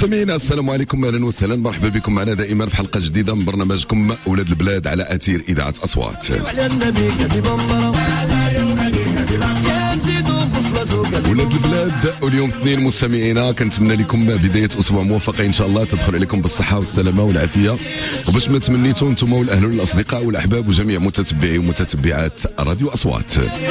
مستمعينا السلام عليكم، اهلا وسهلا، مرحبا بكم معنا دائما في حلقه جديده من برنامجكم اولاد البلاد على اثير اذاعه اصوات. ولاد البلاد، واليوم اثنين مستمعينا، كنتمنى لكم بدايه اسبوع موفقه ان شاء الله تدخل عليكم بالصحه والسلامه والعافيه، وباش ما تمنيتوا انتم والاهل والاصدقاء والاحباب وجميع متتبعي ومتتبعات راديو اصوات.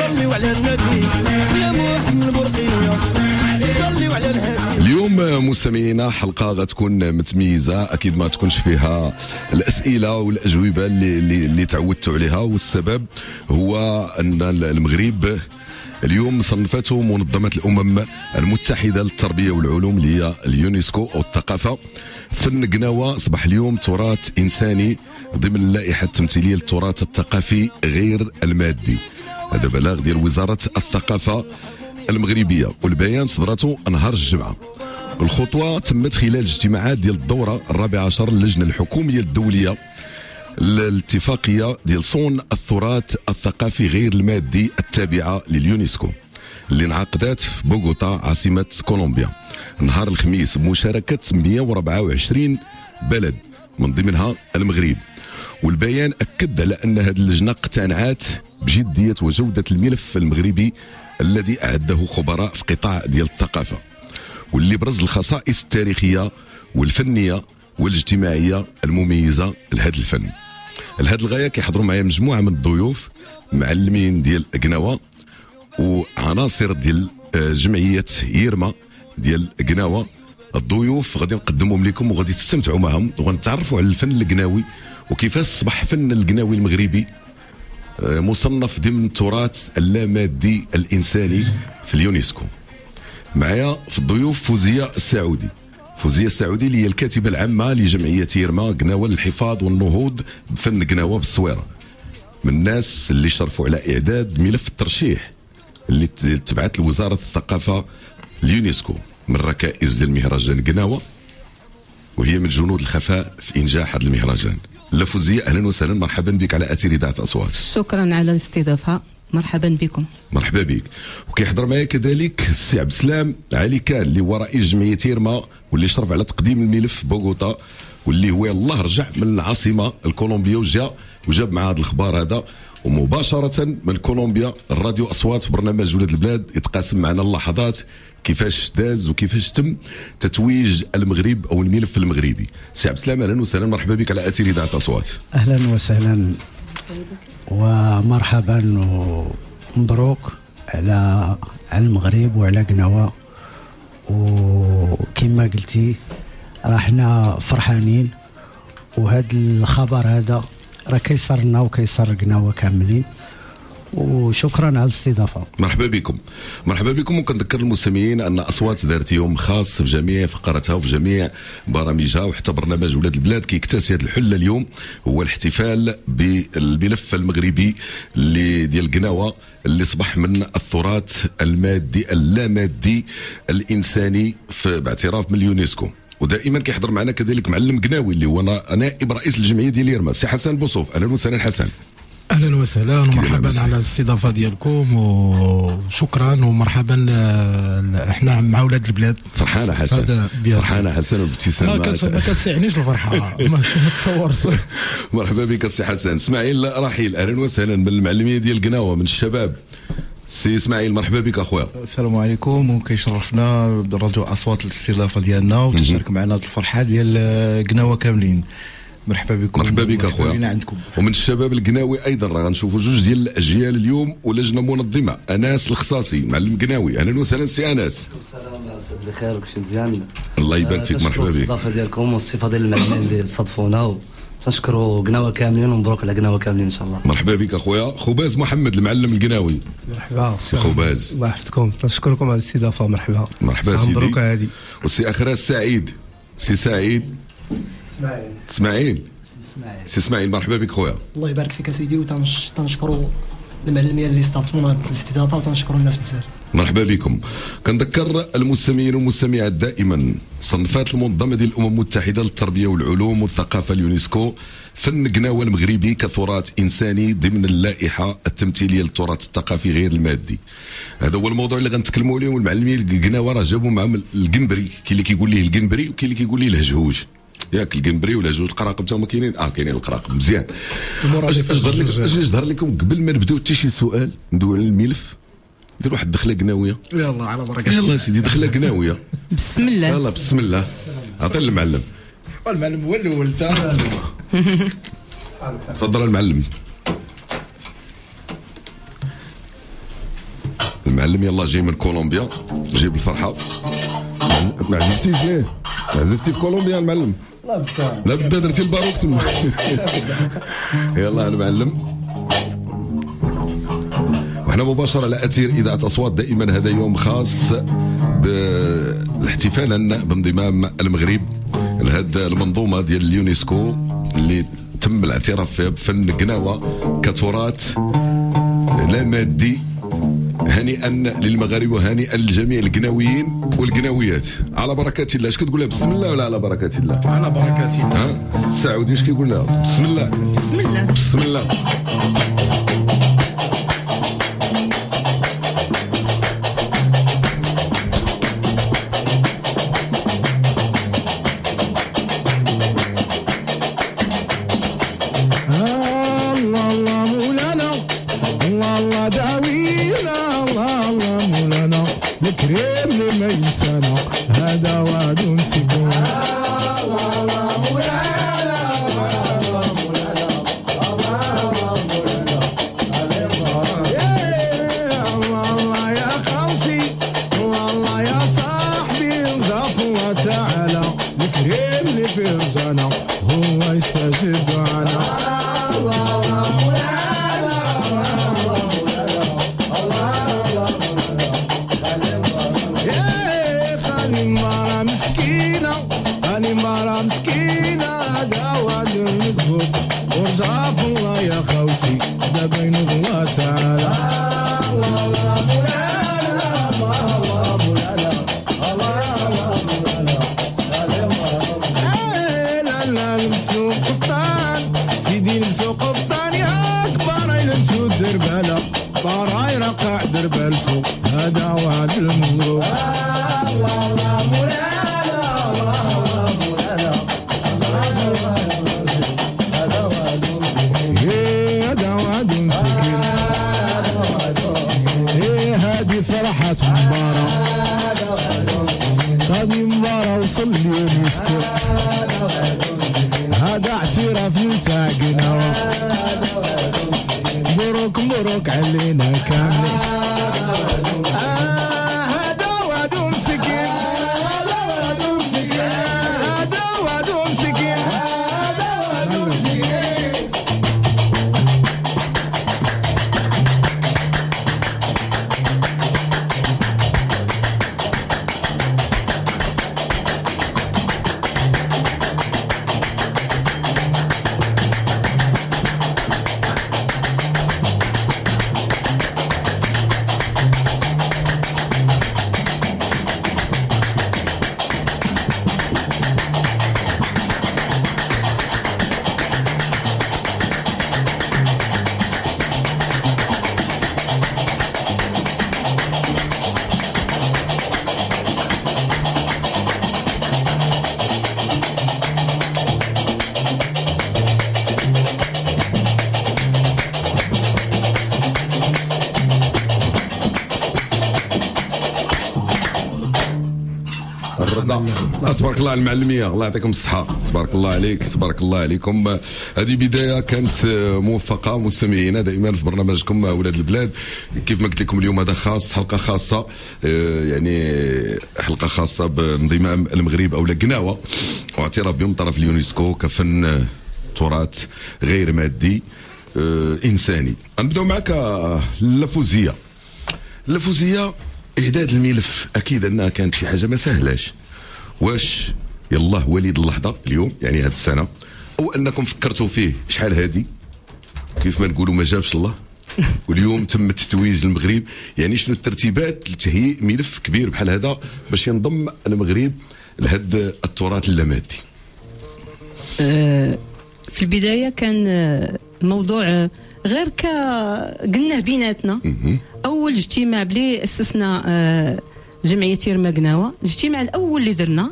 اليوم مستمعينا حلقه غتكون متميزه، اكيد ما تكونش فيها الاسئله والاجوبه اللي تعودتوا عليها، والسبب هو ان المغرب اليوم صنفته منظمة الأمم المتحدة للتربية والعلوم اللي هي اليونسكو أو الثقافة. فن قناوة أصبح اليوم تراث إنساني ضمن اللائحة التمثيلية للتراث الثقافي غير المادي. هذا بلاغ ديال وزارة الثقافة المغربية، والبيان صدرته نهار الجمعة. الخطوة تمت خلال اجتماعات ديال الدورة 14 للجنة الحكومية الدولية الاتفاقية ديال صون التراث الثقافي غير المادي التابعة لليونسكو اللي انعقدت في بوغوتا عاصمة كولومبيا نهار الخميس بمشاركة 124 بلد من ضمنها المغرب. والبيان أكد على أن هذه اللجنة اقتنعت بجدية وجودة الملف المغربي الذي أعده خبراء في قطاع ديال الثقافة، واللي برز الخصائص التاريخية والفنية والاجتماعية المميزة لهذا الفن. لهذه الغاية كيحضروا معايا مجموعة من الضيوف معلمين ديال قناوة وعناصر ديال جمعية ييرما ديال قناوة. الضيوف غادي نقدمهم لكم وغادي تستمتعوا معهم وغنتعرفوا على الفن القناوي وكيفاش اصبح فن القناوي المغربي مصنف ضمن التراث اللامادي الإنساني في اليونسكو. معايا في الضيوف فوزية السعودي. فوزية السعودي اللي هي الكاتبة العامة لجمعية ييرما قناوة للحفاظ والنهوض بفن قناوة بالصويرة، من الناس اللي شرفوا على إعداد ملف الترشيح اللي تبعت لوزارة الثقافة اليونسكو من ركائز المهرجان قناوة، وهي من جنود الخفاء في إنجاح هذا المهرجان. لا فوزية، أهلا وسهلا، مرحبا بك على أثير إذاعة أصوات. شكرا على الاستضافة، مرحبا بكم. مرحبا بك. وكيحضر معايا كذلك السي عبد السلام علي كان اللي هو رئيس جمعيه ييرما واللي شرف على تقديم الملف بوغوتا، واللي هو الله رجع من العاصمه الكولومبيه وجاب مع هذا الخبر هذا، ومباشره من كولومبيا الراديو اصوات في برنامج ولاد البلاد يتقاسم معنا اللحظات كيفاش داز وكيفاش تم تتويج المغرب او الملف المغربي. سي عبد السلام اهلا وسهلا، مرحبا بك على اثير اذاعه اصوات. اهلا وسهلا ومرحبا ومبروك على المغرب وعلى قناوة. وكما قلتي راه حنا فرحانين، وهذا الخبر هذا راه كيسرنا وكيسر قناوة كاملين، وشكرا على الاستضافه. مرحبا بكم. مرحبا بكم. وكنذكر المستمعين ان اصوات دارت يوم خاص في جميع فقراتها وفي جميع برامجها، وحتى برنامج ولاد البلاد كيكتسي هذه الحله اليوم هو الاحتفال بالملف المغربي اللي ديال قناوة اللي اصبح من التراث المادي اللامادي الانساني باعتراف من اليونسكو. ودائما كيحضر معنا كذلك معلم قناوي اللي هو نائب رئيس الجمعيه ديال ييرما، سي حسن بوصوف. اهلا وسهلا حسن. اهلا وسهلا ومرحبا على الاستضافه ديالكم، وشكرا ومرحبا. احنا مع ولاد البلاد. فرحانه حسن، فرحانه حسن وابتسامات. ما كتسعنيش الفرحه ما تصورش. مرحبا بك السي حسن. اسماعيل رحيل اهلا وسهلا من المعلميه ديال قناوة من الشباب. سي اسماعيل مرحبا بك اخويا. السلام عليكم، وكيشرفنا براديو اصوات الاستضافه ديالنا وتشارك معنا الفرحه ديال قناوة كاملين. مرحبا بكم. مرحبا بك اخويا. ومن الشباب القناوي ايضا راه غنشوفوا جوج ديال الاجيال اليوم ولجنه منظمه، انس الخصاصي معلم قناوي. اهلا وسهلا سي انس. السلام سيد بخير وكلشي مزيان. الله يبارك فيك. مرحبا بك. الاستضافه ديالكم والصفه ديال المعلمين اللي صادفونا، تنشكروا قناوة كاملين ومبروك على قناوة كاملين ان شاء الله. مرحبا بك اخويا. خباز محمد المعلم القناوي. مرحبا سي خباز. الله يحفظكم، تنشكركم على الاستضافه. مرحبا. مرحبا سيدي. مبروك هادي. والسي اخراس سعيد. سي سعيد. اسماعيل. سي اسماعيل مرحبا بك خويا. الله يبارك فيك سيدي، وتنشكروا المعلمين اللي استضافونا هذه الاستضافه، وتنشكروا الناس بزاف. مرحبا بكم. كنذكر المستمعين والمستمعات دائما صنفات المنظمه ديال الامم المتحده للتربيه والعلوم والثقافه اليونسكو فن قناوة المغربي كتراث إنساني ضمن اللائحة التمثيلية للتراث الثقافي غير المادي. هذا هو الموضوع اللي غنتكلموا عليه. والمعلمين القناوة راه جابوا معهم القنبري، كاين اللي كيقول ليه القنبري وكاين اللي كيقول ليه الهجهوج. ياك القنبري والهجهوج القراقب تا هما كاينين. كاينين القراقب مزيان. اش ظهر لكم قبل ما نبداو حتى شي سؤال ندوي على الملف؟ ندير واحد دخله قناويه. يلا على بركه. يلا سيدي دخله قناويه. بسم الله. يلا بسم الله. عطي المعلم. المعلم هو الاول. تفضل المعلم. المعلم يلا جاي من كولومبيا، جيب الفرحه. ما عزفتيش ليه؟ عزفتي في كولومبيا المعلم؟ لا بدا درتي الباروك تما. يلا المعلم. وحنا مباشره على اثير اذاعه اصوات. دائما هذا يوم خاص بالاحتفال بانضمام المغرب لهذه المنظومه ديال اليونسكو اللي تم الاعتراف فيها بفن قناوه كتراث لا مادي. هنيئا للمغاربه وهنيئا لجميع القناويين والقناويات. على بركه الله. اش كتقول لها بسم الله ولا على بركه الله؟ على بركه الله. السعودي اش كيقول لها؟ بسم الله. بسم الله. بسم الله. تبارك الله على المعلميه. الله يعطيكم الصحه. تبارك الله عليك. تبارك الله عليكم. هذه بدايه كانت موفقه. مستمعينا دائما في برنامجكم اولاد البلاد. كيف ما قلت لكم اليوم هذا خاص، حلقه خاصه، يعني حلقه خاصه بانضمام المغرب او قناوه واعتراف بهم طرف اليونسكو كفن تراث غير مادي انساني. نبداو معك اللفوزيه. اللفوزيه اعداد الملف اكيد انها كانت شي حاجه ما سهلاش. واش يلا وليد اللحظه اليوم يعني هذه السنه، او انكم فكرتوا فيه شحال هادي كيف ما نقولوا ما جابش الله واليوم تم تتويج المغرب؟ يعني شنو الترتيبات لتهيئ ملف كبير بحال هذا باش ينضم المغرب لهذا التراث اللامادي؟ في البدايه كان الموضوع غير قلناه بيناتنا. اول اجتماع بلي اسسنا جمعيه يرما قناوه، الاجتماع الاول اللي درنا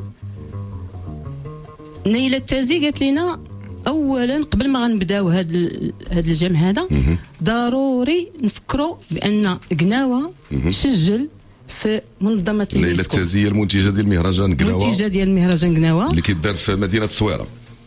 نيلة التازي قالت لنا اولا قبل ما غنبداو هذا الجمع هذا ضروري نفكروا بان قناوه تسجل في منظمه اليونسكو. نيلة التازي المنتجه ديال مهرجان قناوه، المنتجه ديال مهرجان قناوه اللي كيدار في مدينه الصويره،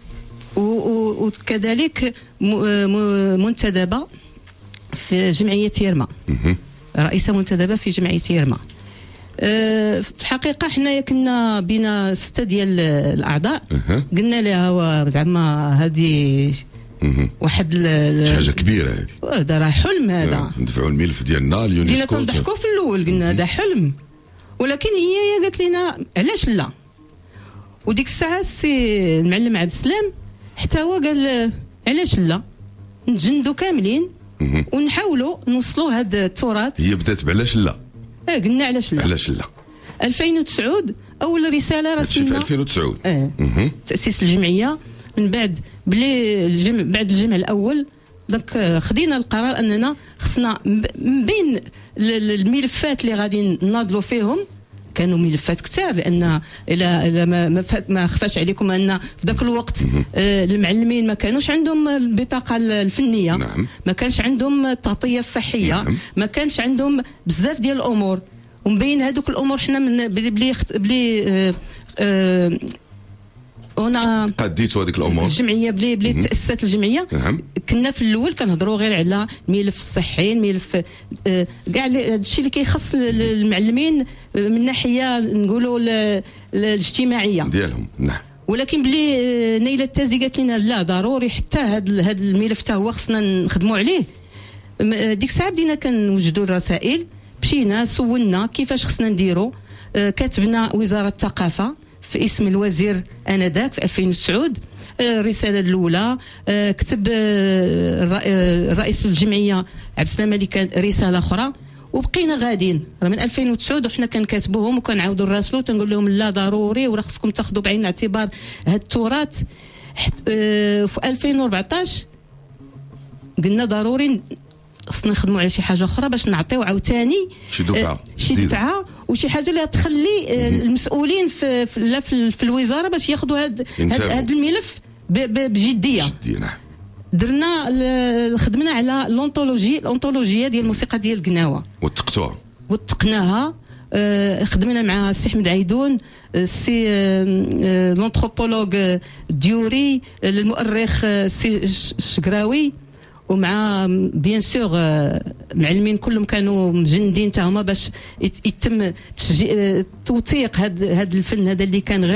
وكذلك منتدبه في جمعيه يرما، رئيسه منتدبه في جمعيه يرما. في الحقيقه حنايا كنا بينا 6 ديال الاعضاء، قلنا لها زعما هذه واحد حاجه كبيره هذه، هذا راه حلم، هذا ندفعوا الملف ديالنا اليونسكو. بدينا تنضحكوا في الاول، قلنا هذا حلم، ولكن هي قالت لنا علاش لا. وديك الساعه السي المعلم عبد السلام حتى هو قال علاش لا نتجندوا كاملين ونحاولوا نوصلوا هذا التراث. هي بدات بعلاش لا، قلنا علاش لا. 2009 اول رساله رسمنا في 2009 تاسيس الجمعيه. من بعد بعد الجمع الاول دونك خدينا القرار اننا خصنا من بين الملفات اللي غادي نناضلوا فيهم، كانوا ملفات كثار، لان الى ما خفاش عليكم ان في ذاك الوقت المعلمين ما كانوش عندهم البطاقه الفنيه، ما كانش عندهم التغطيه الصحيه، ما كانش عندهم بزاف ديال الامور. ومن بين هذوك الامور حنا من بلي انا قديتوا هذيك الامور الجمعيه بلي تاسست الجمعيه. كنا في الاول كنهضروا غير على الملف الصحي، الملف كاع هذا الشيء اللي كيخص المعلمين من ناحيه نقولوا الاجتماعيه ديالهم. نعم. ولكن بلي نيلة التازي قالت لنا لا ضروري حتى هذا الملف حتى هو خصنا نخدموا عليه. ديك الساعه بدينا كنوجدوا الرسائل، مشينا سولنا كيفاش خصنا نديروا. كاتبنا وزاره الثقافه في اسم الوزير انذاك في 2009 الرساله الاولى. كتب رئيس الجمعيه عبد السلام اللي كان رساله اخرى، وبقينا غادين من 2009 وحنا كنكاتبوهم وكنعاودوا نراسلوا تنقول لهم لا ضروري وراه خصكم تاخذوا بعين الاعتبار هذا التراث. في 2014 قلنا ضروري خصنا نخدموا على شي حاجه اخرى باش نعطيو عاوتاني شي دفعه وشي حاجه اللي تخلي المسؤولين في الوزاره باش ياخذوا هذا الملف بجديه. نعم. درنا خدمنا على الانطولوجيه ديال الموسيقى ديال قناوه واتقناها. خدمنا مع السي احمد عيدون، السي لونتروبولوج ديوري، المؤرخ السي الشقراوي، ومع بيان سور معلمين كلهم كانوا مجندين حتى هما باش يتم توثيق هذا الفن هذا اللي كان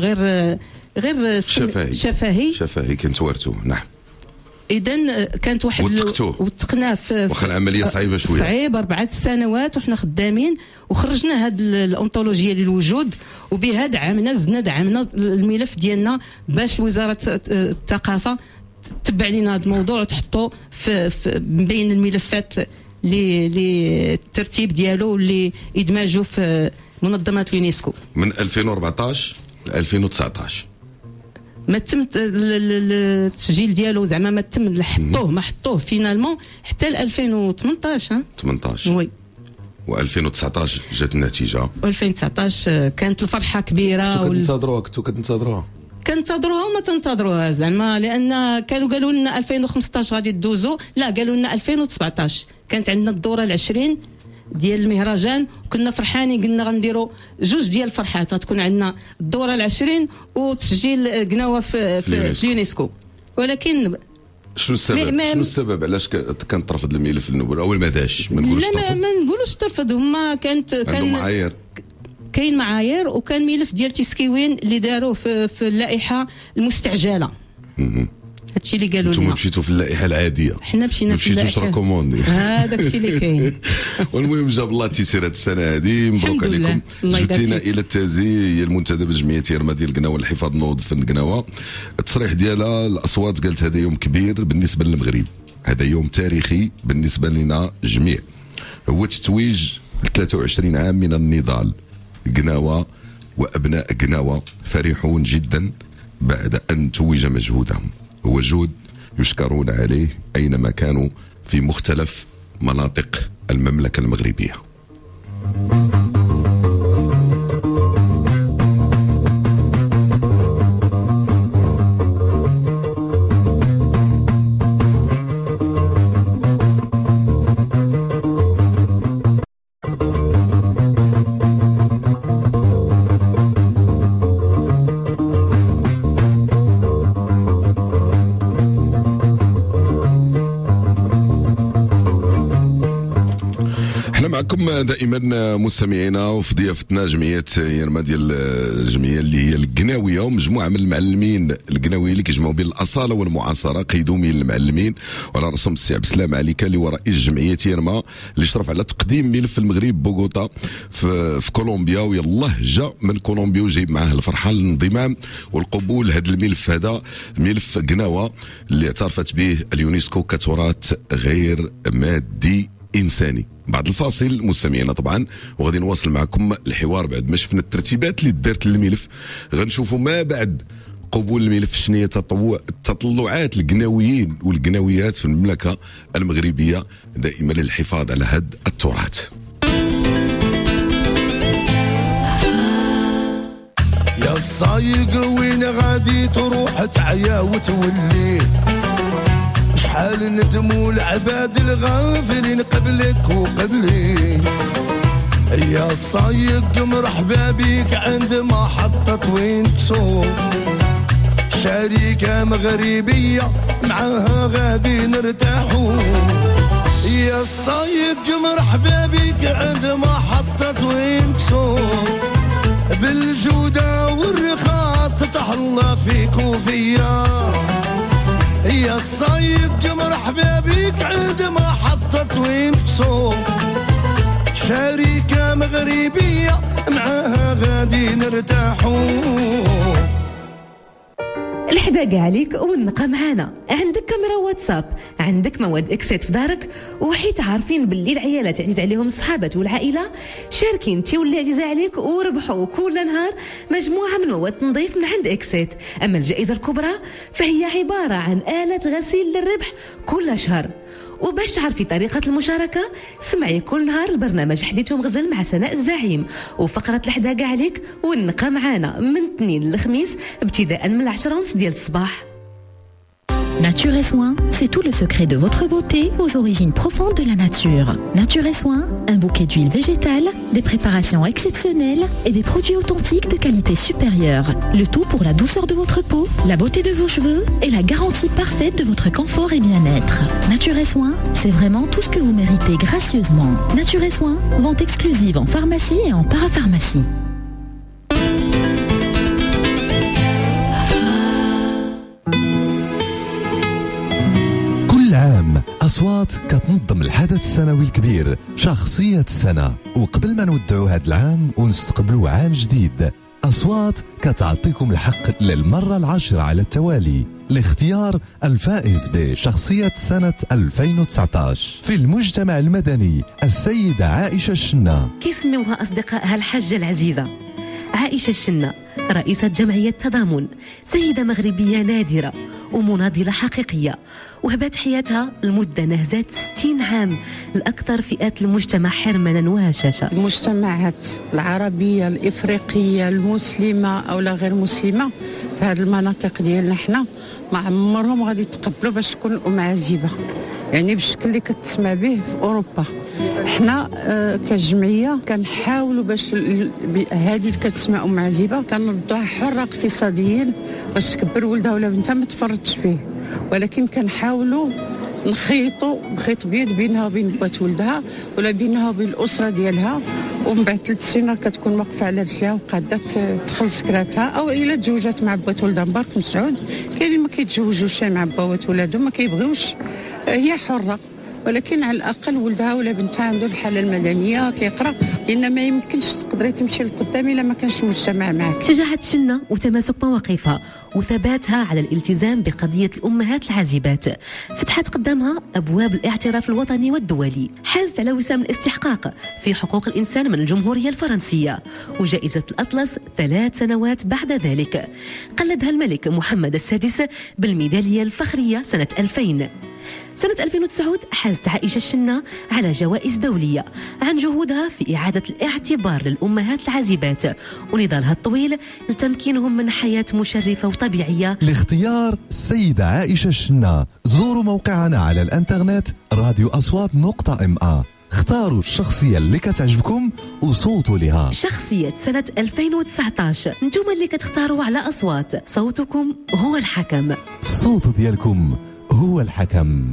غير شفهي كنتوارتو. نعم. اذا كانت واحد وثقناه في واخا العمليه صعيبه شويه، صعيب 4 سنوات وحنا خدامين وخرجنا هاد الانطولوجيه للوجود. وبها دعمنا الملف ديالنا باش وزاره الثقافه تتبع لنا هذا الموضوع وتحطوا في بين الملفات اللي الترتيب ديالو اللي يدمجوا في منظمه اليونسكو. من 2014 ل 2019 ما تم التسجيل ديالو، زعما ما تم ما حطوه فينالمون حتى ل 2018. 18 وي. و2019 جات النتيجه. و2019 كانت الفرحه كبيره. كنتنتظروها كنتظروها وما تنتظروها زعما، لان كانوا قالوا لنا 2015 غادي تدوزوا، لا قالوا لنا 2017 كانت عندنا الدوره العشرين ديال المهرجان، وكنا فرحانين قلنا غنديروا 2 ديال الفرحات، غتكون عندنا الدوره العشرين وتسجيل قناوه في اليونسكو. ولكن شنو السبب علاش كان ترفض الملف الاول؟ اول ما داش ما نقولوش ترفض، ما نقولوش ترفض، هما كان معايير، كاين معايير، وكان ملف ديال تسكيوين اللي داروه في اللائحه المستعجله. هادشي اللي قالوا لنا. انتم مشيتوا في اللائحه العاديه، حنا مشينا في اللائحه، مشيتوش راكوموندي. هذاك الشيء اللي كاين. والمهم جاب الله تيسير هذه السنه هذه، مبروك عليكم. جبتينا الى التازي، هي المنتدبه جمعيه يرما ديال قناوه للحفاظ نوض فن قناوه. التصريح ديالها الاصوات قالت هذا يوم كبير بالنسبه للمغرب، هذا يوم تاريخي بالنسبه لنا جميع، هو تتويج 23 عام من النضال. قناوه وابناء قناوه فرحون جدا بعد ان توج مجهودهم. هو جهد يشكرون عليه أينما كانوا في مختلف مناطق المملكة المغربية. معكم دائما مستمعينا، وفي ضيافتنا جمعيه يرما ديال الجمعيه اللي هي القناويه، ومجموعه من المعلمين القناويين اللي كيجمعوا بين الاصاله والمعاصره، قيدوا من المعلمين، وعلى راسهم السي عبد السلام عليكا اللي هو رئيس جمعيه يرما اللي شرف على تقديم ملف المغرب بوغوتا في كولومبيا، ويلاه جا من كولومبيا وجايب معاه الفرحه الانضمام والقبول هذا الملف، هذا ملف قناوه اللي اعترفت به اليونسكو كتراث غير مادي انساني. بعد الفاصل مستمعينا طبعا، وغادي نواصل معكم الحوار بعد ما شفنا الترتيبات اللي دارت للملف، غنشوفوا ما بعد قبول الملف شنو هي تطلعات القناويين والقناويات في المملكه المغربيه دائما للحفاظ على هذا التراث. يا الصايق وين غادي تروح تعيا وتولي، شحال ندموا العباد الغافلين قبلك وقبلي. يا الصايق مرحبا بيك عند محطة وينكسو، شركة مغربية معاها غادي نرتاحو. يا الصايق مرحبا بيك عند محطة وينكسو، بالجودة والرخاء تتهلا فيك وفيا. يا الصايق مرحبا بيك عند محطة وينكسو، شركة مغربية معاها غادي نرتاحو. الحداقة عليك والنقا معانا. عندك كاميرا واتساب، عندك مواد اكسيت في دارك، وحيت عارفين باللي العيالات عزيز عليهم الصحابات والعائله، شاركي انت واللي عزيزه عليك وربحوا كل نهار مجموعه من مواد تنظيف من عند اكسيت. اما الجائزه الكبرى فهي عباره عن آلة غسيل للربح كل شهر. وباش تعرفي طريقة المشاركة، سمعي كل نهار البرنامج حديث ومغزل مع سناء الزعيم، وفقرة الحداقة عليك والنقا معانا من الاثنين للخميس ابتداء من 10:30 ديال الصباح. Nature et Soins, c'est tout le secret de votre beauté aux origines profondes de la nature. Nature et Soins, un bouquet d'huile végétale, des préparations exceptionnelles et des produits authentiques de qualité supérieure. Le tout pour la douceur de votre peau, la beauté de vos cheveux et la garantie parfaite de votre confort et bien-être. Nature et Soins, c'est vraiment tout ce que vous méritez gracieusement. Nature et Soins, vente exclusive en pharmacie et en parapharmacie. أصوات كتنظم الحدث السنوي الكبير شخصية السنة، وقبل ما نودعوا هذا العام ونستقبلوا عام جديد، أصوات كتعطيكم الحق للمرة العاشرة على التوالي لاختيار الفائز بشخصية سنة 2019 في المجتمع المدني السيدة عائشة الشنا. كيسموها أصدقائها الحجة العزيزة عائشة الشنا، رئيسة جمعية تضامن، سيدة مغربية نادرة ومناضلة حقيقية، وهبت حياتها لمدة نهزت 60 عام لأكثر فئات المجتمع حرمانا وهشاشة. المجتمعات العربية الإفريقية المسلمة أو لا غير مسلمة في هذه المناطق ديالنا حنا ما عمرهم غادي يتقبلوا باش تكون أم عزيبة، يعني بالشكل اللي كتسمى به في أوروبا. حنا كجمعية كنحاولوا باش هذه اللي كتسمى أم عزيبة كنردوها حرة اقتصاديا باش تكبر ولدها ولا بنتها ما تفرطش فيه، ولكن كنحاولوا نخيطوا بخيط بيض بينها وبين بات ولدها ولا بينها وبين الأسرة ديالها، ومن بعد 3 سنين كتكون واقفة على رجلها وقادة تدخل سكراتها، أو إلا تزوجت مع بات ولدها مبارك مسعود. كاين ما كيتزوجوش مع بات ولادهم ما كيبغيوش، هي حرة، ولكن على الأقل ولدها ولا بنتها عنده الحالة المدنية كيقرأ لان ما يمكنش تقدري تمشي لقدام الا ما كانش المجتمع معك. شجاعة شنة وتماسك مواقفها وثباتها على الالتزام بقضية الأمهات العازبات فتحت قدامها أبواب الاعتراف الوطني والدولي. حازت على وسام الاستحقاق في حقوق الإنسان من الجمهورية الفرنسية وجائزة الأطلس 3 سنوات بعد ذلك. قلدها الملك محمد السادس بالميدالية الفخرية سنة 2000. سنة 2009 حازت عائشة الشنة على جوائز دولية عن جهودها في إعادة الاعتبار للأمهات العازبات ونضالها الطويل لتمكينهم من حياة مشرفة وطبيعية. لاختيار السيدة عائشة الشنة زوروا موقعنا على الانترنت radioaswat.ma. اختاروا الشخصية اللي كتعجبكم وصوتوا لها. شخصية سنة 2019 انتم اللي كتختاروا على أصوات. صوتكم هو الحكم. الصوت ديالكم هو الحكم.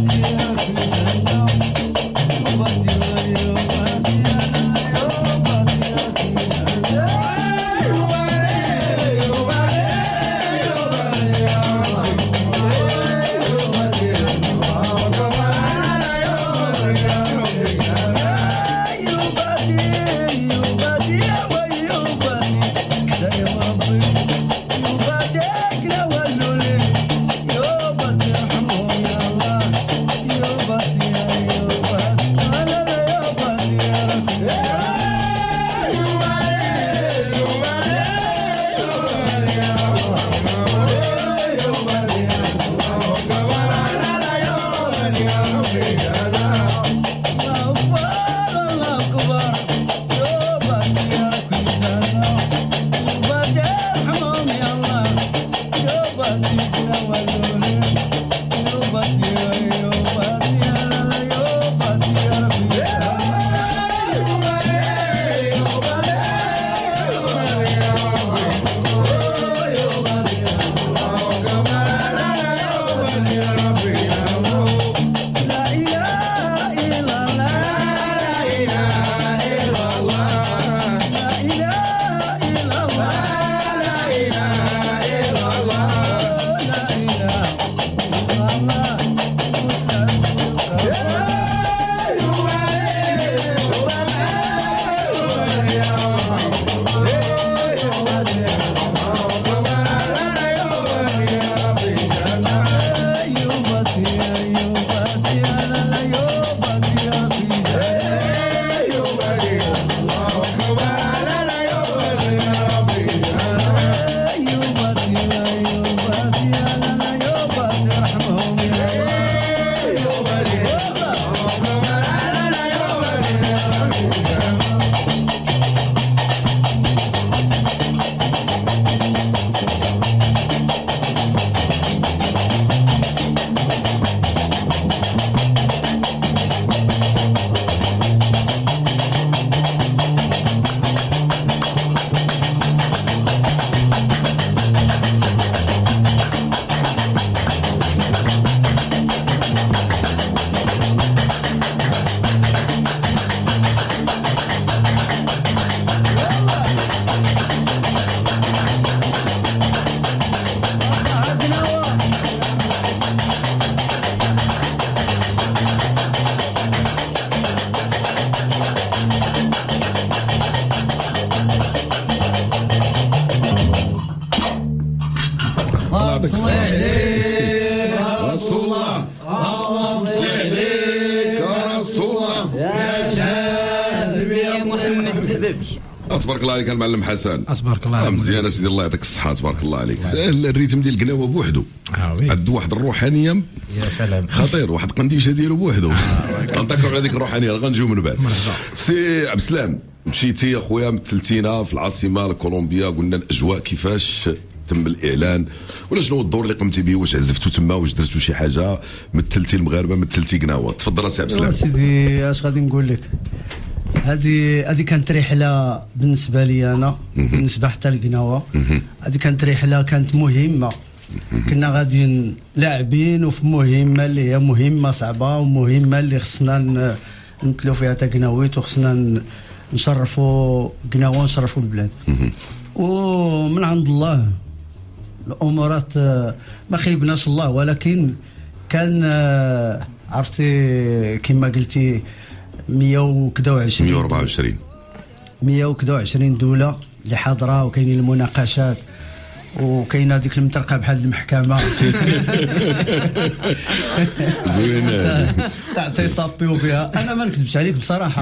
تبارك الله عليك المعلم حسن. تبارك الله عليك. مزيان سيدي الله يعطيك الصحه. تبارك الله عليك. الريتم ديال القناوه بوحدو عنده واحد الروحانيه يا سلام خطير، واحد القنديشه ديالو بوحدو. غنذكروا على ديك الروحانيه غنجيو من بعد. سي عبد السلام مشيتي اخويا مثلتينا في العاصمه الكولومبيا، قلنا الاجواء كيفاش تم الاعلان ولا شنو الدور اللي قمتي به؟ واش عزفتوا تما؟ واش درتوا شي حاجه؟ مثلتي المغاربه؟ مثلتي قناوه؟ تفضل سي عبد السلام. سيدي اش غادي نقول لك، هذه كانت رحله بالنسبه لي انا، بالنسبه حتى لقناوه. هذه كانت رحله كانت مهمه، كنا غاديين لاعبين وفي مهمه اللي هي مهمه صعبه ومهمه اللي خصنا نمثلوا فيها تا قناويت وخصنا نشرفوا قناوه ونشرفوا البلاد. ومن عند الله الامورات ما خيبناش الله، ولكن كان عرفتي كما قلتي 124 دوله اللي حاضره، وكاينين المناقشات وكاينه ديك المطرقه بحال المحكمه زوينه تعطي طابيو بها. انا ما نكذبش عليك بصراحه،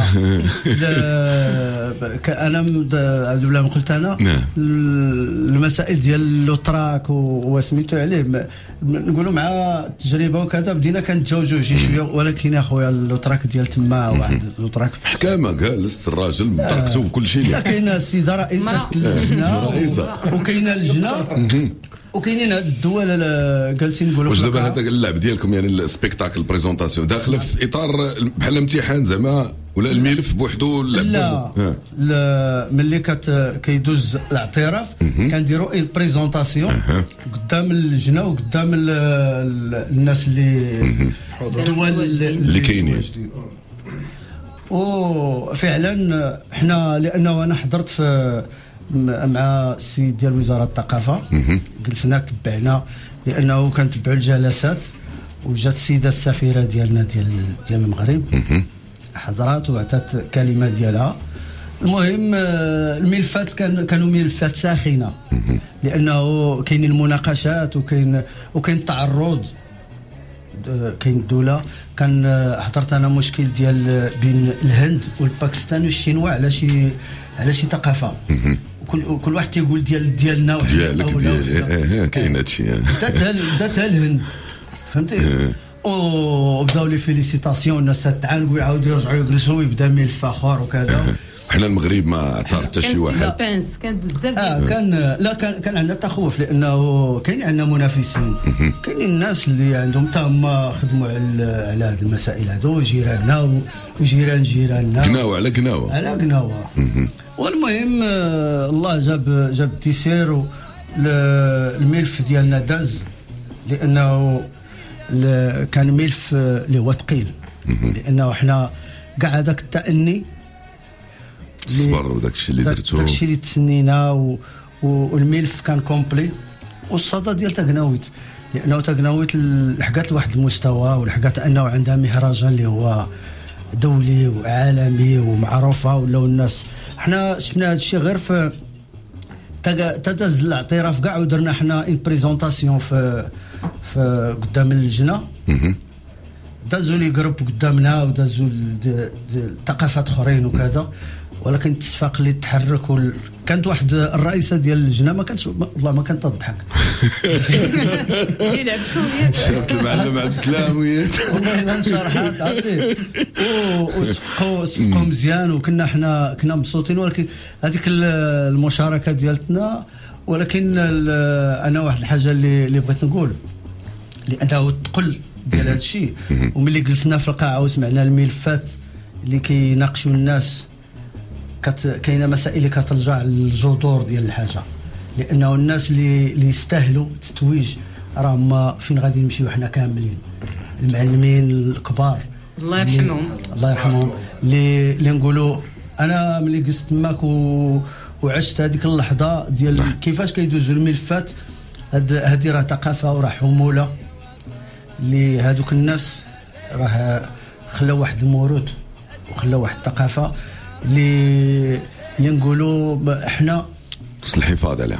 انا عبد الله ما قلت انا المسائل ديال اللوتراك وسميتو عليه نقولوا مع التجربه وكذا بدينا كنتجاوزوا شويه، ولكن يا خويا اللوتراك ديال تما واحد اللوتراك محكمه جالس الراجل مطرقته وكل شيء. كاينه السيده رئيسه اللجنه وكاينه اللجنه وكاينين هاد الدول جالسين نقولوا. واش دابا هذاك اللعب ديالكم يعني السبيكتاكل بريزونطاسيون داخله في اطار بحال امتحان زعما ولا الملف بوحدو؟ لا ملي كيدوز الاعتراف كنديروا اون بريزونطاسيون قدام اللجنه وقدام الناس الدول اللي كاينين. وفعلا حنا لانه انا حضرت مع السيد ديال وزاره الثقافه، جلسنا تبعنا لانه كنتبعوا الجلسات، وجات السيده السفيره ديالنا ديال المغرب حضرات وعطات كلمه ديالها. المهم الملفات كانوا ملفات ساخنه لانه كاين المناقشات وكاين التعرض. كاين الدوله كان حضرت انا مشكل ديال بين الهند والباكستان والشينوا على شي ثقافه، كل واحد تيقول ديالنا ديالك كاين هادشي داتها الهند فهمتي. وبداو لي فيليسيتاسيون، الناس تعانقوا يعاودوا يرجعوا يجلسوا ويبدا ملف اخر وكذا. حنا المغرب ما عطى حتى شي واحد. كان بزاف كان عندنا تخوف لانه كاين عندنا منافسين، كاين الناس اللي عندهم حتى هما خدموا على هذه المسائل هذو، جيراننا وجيران جيراننا، قناوه على قناوه. والمهم الله جاب التيسير، الملف ديالنا داز لانه كان ملف اللي هو ثقيل، لانه حنا كاع هذاك التأني الصبر وداكشي اللي درتو، داكشي اللي تسنينا والملف كان كومبلي. والصدى ديال تاكناويت لانه تاكناويت لحقات لواحد المستوى، ولحقات انه عندها مهرجان اللي هو دولي وعالمي ومعروفه، ولاو الناس حنا شفنا هذا الشيء غير في تدز الاعتراف كاع، ودرنا حنا ان بريزونطاسيون في قدام اللجنه، دازوا لي جروب قدامنا ودازوا ثقافات اخرين وكذا، ولكن الاتفاق اللي تحرك كانت واحد الرئيسه ديال اللجنه ما كانتش والله ما كانت تضحك. شافت المعلم عبد السلام والله ما شرحات عرفتي، وصفقوا مزيان، وكنا حنا مبسوطين. ولكن هذيك المشاركه ديالتنا، ولكن انا واحد الحاجه اللي بغيت نقول، لانه الثقل ديال هذا الشيء، وملي جلسنا في القاعه وسمعنا الملفات اللي كيناقشوا الناس، كاينه مسائل اللي كترجع للجذور ديال الحاجه، لانه الناس اللي يستاهلوا التتويج راهم فين غادي نمشيو حنا كاملين، المعلمين الكبار الله يرحمهم اللي نقولوا. انا ملي جلست تماك وعشت هذيك اللحظه ديال كيفاش كيدوزوا الملفات، هذه راه ثقافه وراه حموله اللي هذوك الناس راه خلاو واحد الموروث وخلاو واحد الثقافه اللي نقولوا حنا خصنا الحفاظ عليها.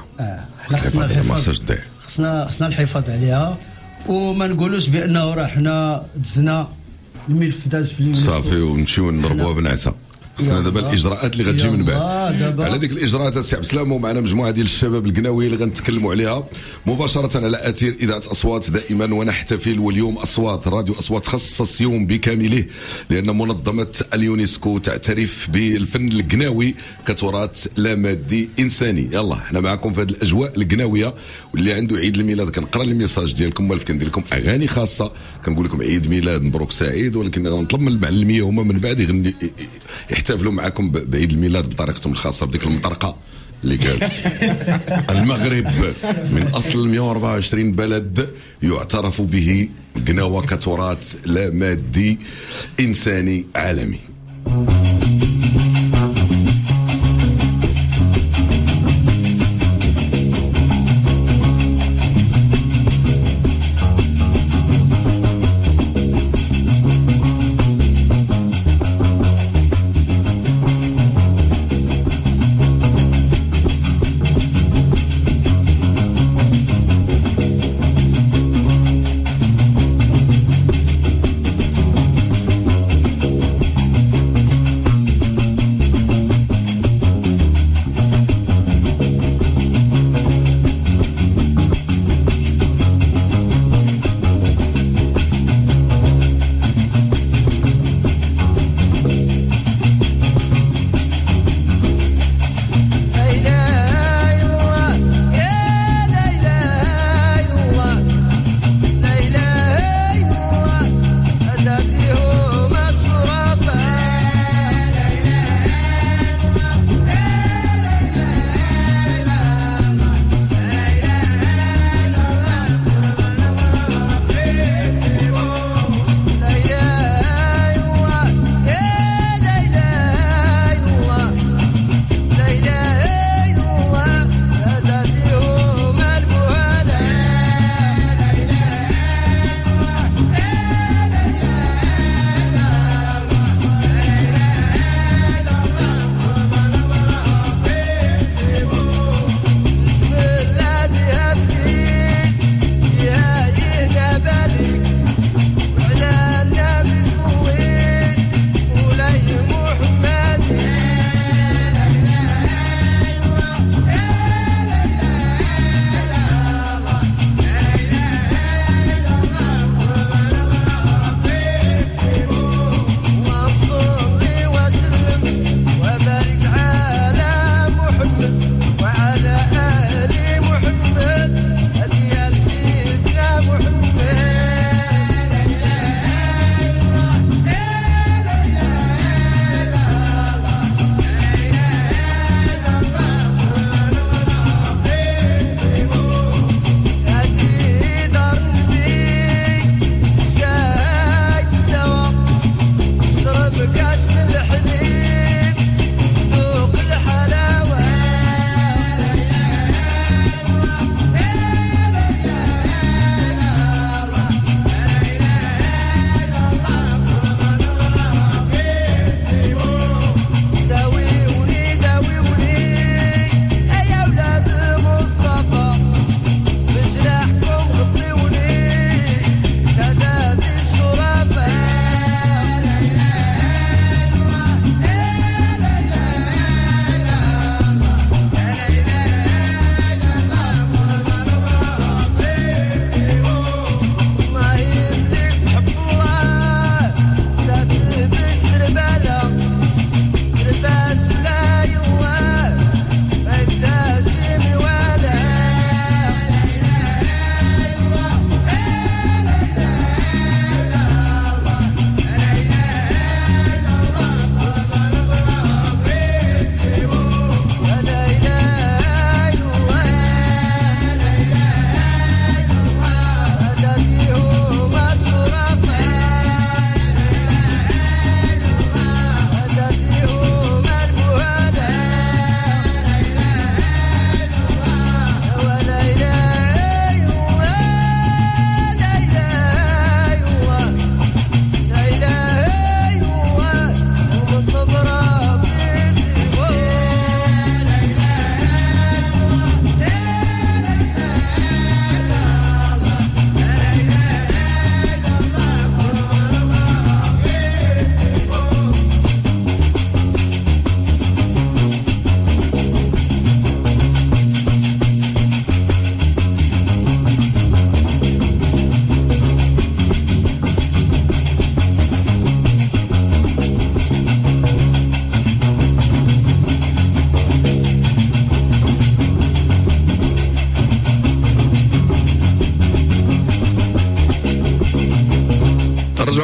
خصنا الحفاظ عليها، وما نقولوش بانه راه حنا دزنا الملف داز في اليونسكو صافي ونمشيو نضربوها بنعسه. خصنا دابا الاجراءات اللي غتجي من بعد. على ديك الاجراءات السي عبد السلام، ومعنا مجموعه ديال الشباب القناوي اللي غنتكلموا عليها مباشره على اثير اذاعه اصوات دائما ونحتفل. واليوم اصوات راديو اصوات خصص يوم بكامله، لان منظمه اليونسكو تعترف بالفن القناوي كتراث لا مادي انساني. يلا احنا معكم في هذه الاجواء القناويه، واللي عنده عيد الميلاد كنقرا الميساج ديالكم، والف كندير لكم اغاني خاصه كنقول لكم عيد ميلاد مبروك سعيد. ولكن غنطلب من المعلميه هما من بعد يحتفلوا معكم بعيد الميلاد بطريقتهم الخاصه، بديك المطرقه اللي قالت. المغرب من اصل 124 بلد يعترف به قناوه كتراث لا مادي انساني عالمي.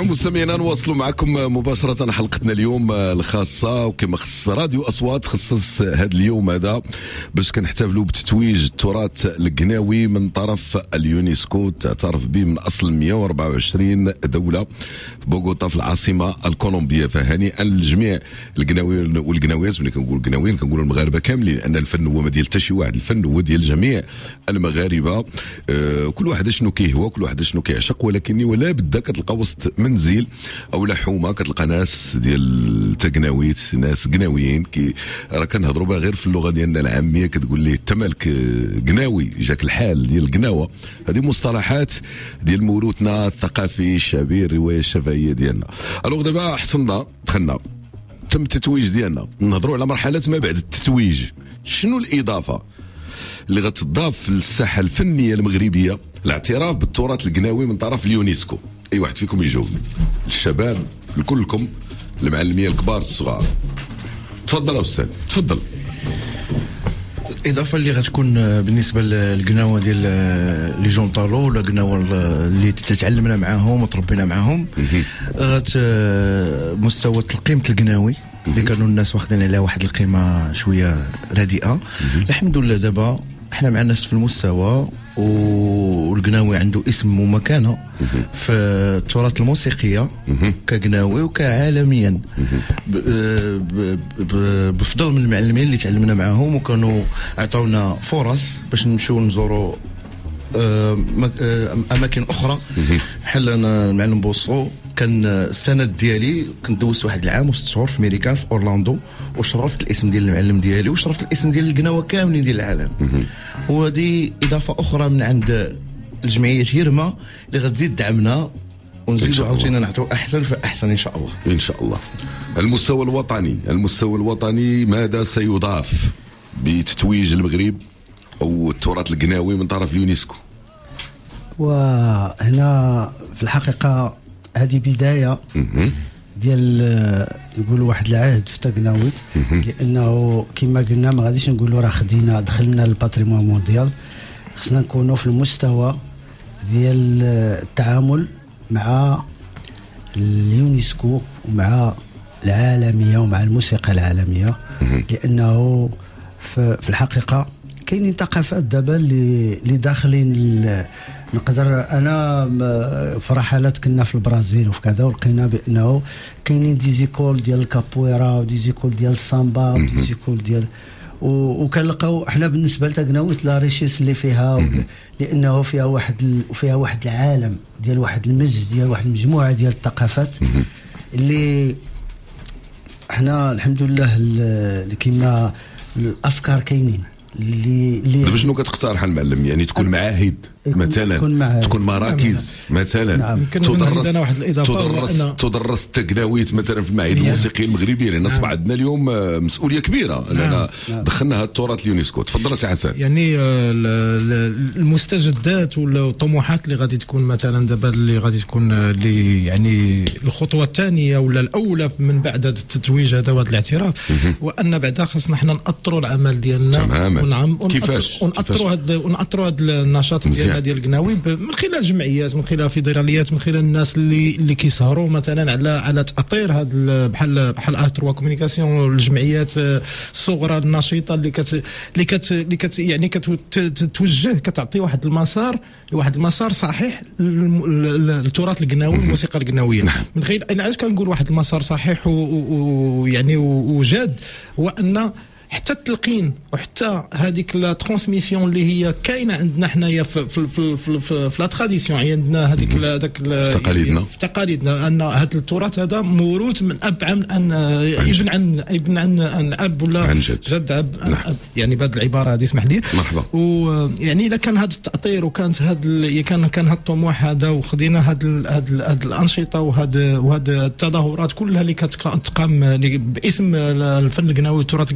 نرجعوا مستمعينا نواصلوا معكم مباشرة حلقتنا اليوم الخاصة، وكما خص راديو أصوات خصص هذا اليوم هذا باش كنحتفلوا بتتويج التراث القناوي من طرف اليونسكو، تعترف به من أصل 124 دولة بوغوطا في العاصمة الكولومبية. فهنيئا للجميع القناويين والقناويات، ملي كنقول القناويين كنقول المغاربة كاملين، لأن الفن هو ما ديال حتى شي واحد، الفن هو ديال جميع المغاربة. كل واحد شنو كيهوى، كل واحد شنو كيعشق، ولكن ولا بدا كتلقى وسط منزل او حومه كتلقى ناس ديال التقناويت، ناس قناويين راه كنهضروا بها غير في اللغه ديالنا العاميه، كتقول ليه انت مالك قناوي، جاك الحال ديال القناوه. هذه مصطلحات ديال موروثنا الثقافي الشعبي، الروايه الشفهيه ديالنا. الوغ دابا حصلنا دخلنا تم التتويج ديالنا، نهضروا على مرحله ما بعد التتويج. شنو الاضافه اللي غتضاف للساحه الفنيه المغربيه الاعتراف بالتراث القناوي من طرف اليونسكو؟ اي واحد فيكم يجاوبني، الشباب لكلكم، المعلميه الكبار الصغار. تفضل استاذ، تفضل. الاضافه اللي غتكون بالنسبه للقناوه ديال لي جونطالو ولا قناوه اللي تتعلمنا معاهم وتربينا معاهم، مستوى قيمه القناوي اللي كانوا الناس واخدين عليها واحد القيمه شويه رديئه. الحمد لله دابا احنا مع الناس في المستوى، والقناوي عنده اسم ومكانه في التراث الموسيقيه كقناوي وكعالميا، بفضل من المعلمين اللي تعلمنا معاهم، وكانوا عطاونا فرص باش نمشيو نزوروا اماكن اخرى. بحال انا المعلم بوصو كان السند ديالي كنت دوزت واحد العام و6 شهور في امريكان في اورلاندو، وشرفت الاسم ديال المعلم ديالي وشرفت الاسم ديال القناوه كاملين ديال العالم. وهذه اضافه اخرى من عند الجمعيه هيرما اللي غتزيد دعمنا ونزيدوا عاوتاني نعطيو احسن فاحسن ان شاء الله. ان شاء الله. المستوى الوطني، المستوى الوطني ماذا سيضاف بتتويج المغرب او التراث القناوي من طرف اليونسكو؟ وهنا في الحقيقه هذه بدايه ديال نقولوا واحد العهد في تقناويت، لانه كما قلنا ما غاديش نقولوا راه دخلنا الباتريمون مونديال، خصنا نكونوا في المستوى ديال التعامل مع اليونسكو ومع العالميه ومع الموسيقى العالميه، لانه في الحقيقه كاينين ثقافات دابا اللي داخلين. نقدر انا في رحلات كنا في البرازيل وفي كذا، ولقينا بانه كاينين ديزيكول ديال الكابويرا وديزيكول ديال السامبا وديزيكول ديال وكنلقاو احنا بالنسبه لتقناويت لا ريشيس اللي فيها، لانه فيها واحد العالم ديال واحد المزج ديال واحد المجموعه ديال الثقافات اللي احنا الحمد لله اللي كيما الافكار كاينين اللي دابا شنو كتقترح المعلم؟ يعني تكون معاهد مثلا، تكون مراكز مثلا، نعم. تدرس التقناويت مثلا في المعاهد الموسيقيه المغربيه، لان اصبح عندنا اليوم مسؤوليه كبيره اننا دخلنا هذا التراث اليونسكو. تفضل سي حسن. يعني المستجدات ولا الطموحات اللي غادي تكون مثلا دابا اللي غادي تكون اللي يعني الخطوه الثانيه ولا الاولى من بعد هذا التتويج هذا وهذا الاعتراف، وان بعدا خاصنا حنا ناطروا العمل ديالنا كيفاش ونأطروا هذا النشاط ديالنا ديال القناوي من خلال جمعيات، من خلال فيدراليات، من خلال الناس اللي كيسهروا مثلا على تأطير هذا بحال اتروا كومونيكاسيون، الجمعيات الصغرى النشيطه اللي يعني كتوجه كتعطي واحد المسار صحيح للتراث القناوي والموسيقى القناويه. من خلال انا علاش كنقول واحد المسار صحيح ويعني وجاد، وان حتى التلقين وحتى هذيك لا ترانسميسيون اللي هي كاينه عندنا حنايا في لا تراديسيون، عندنا هذيك في تقاليدنا ان هذا التراث هذا موروث من اب عن ابن عن اب ولا جد اب، يعني بهذه العباره هذه اسمح لي. مرحبا. ويعني الا كان هذا التاطير وكانت كان هذا الطموح هذا، وخدينا هذه الانشطه وهذا التظاهرات كلها اللي كتقام باسم الفن القناوي والتراث القناوي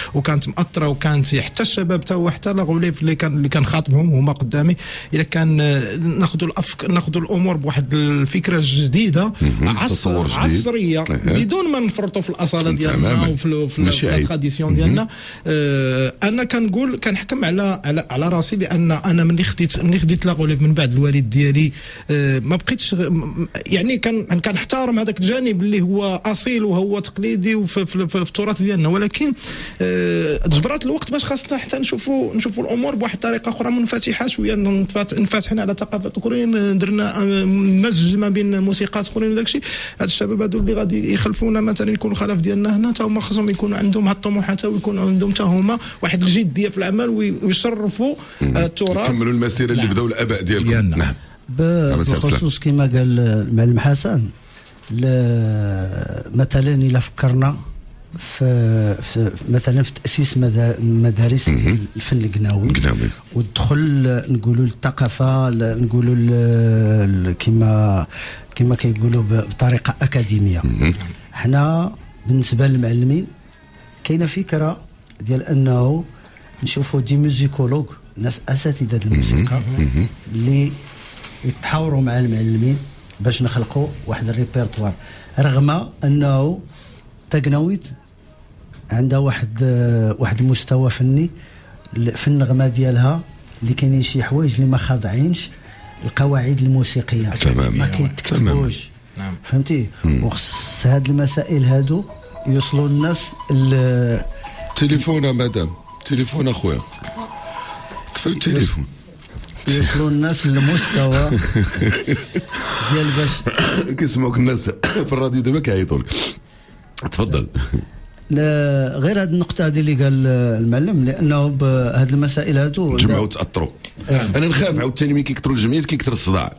وكانت مأثره، وكانت حتى الشباب تا هو حتى لاغوليف اللي كان خاطبهم هما قدامي، الا كان ناخذوا الامور بواحد الفكره جديده عصريه بدون ما نفرطوا في الاصاله ديالنا وفي التراديسيون ديالنا. انا كنقول كنحكم على راسي، لان انا ملي خديت لاغوليف من بعد الوالد ديالي ما بقيتش يعني كنحترم هذاك الجانب اللي هو اصيل وهو تقليدي وفي التراث ديالنا، ولكن جبرات الوقت باش خاصنا حتى نشوفوا الامور بواحد الطريقه اخرى منفتحه شويه، انفتحنا على ثقافات اخرين، درنا مزج ما بين موسيقات اخرين وداك الشيء. هاد الشباب هادو اللي غادي يخلفونا مثلا يكونوا خلف ديالنا هنا، تا هما خصهم يكونوا عندهم هاد الطموحات ويكونوا عندهم تا هما واحد الجديه في العمل ويشرفوا التراث، يكملوا المسيره اللي بداو الاباء ديالكم. نعم. بخصوص كما قال المعلم حسن، مثلا الا فكرنا في مثلا في تاسيس مدارس الفن القناوي ودخل نقولوا الثقافه، نقولوا كما كيقولوا بطريقه اكاديميه. حنا بالنسبه للمعلمين كاينه فكره ديال انه نشوفوا دي ميوزيكولوج، ناس اساتذه الموسيقى اللي يتحاوروا مع المعلمين باش نخلقوا واحد الريبرتوار، رغم انه تقناويت عندها واحد المستوى فني في النغمه ديالها اللي كاينين شي حوايج اللي ما خاضعينش القواعد الموسيقيه، ما كيتكتبوش. نعم. فهمتي؟ وخص هاد المسائل هادو يوصلوا الناس. تليفون مدام، تليفون اخويا، طفي التليفون. يوصلوا الناس للمستوى ديال باش كيسمعوك الناس في الراديو دابا كيعيطوا لك. تفضل. غير هذه النقطه هذه اللي قال المعلم، لانه بهذه المسائل هادو تجمعوا تاثروا. انا نخاف عاوتاني ملي كيكثروا الجمعيات كيكثر الصداع.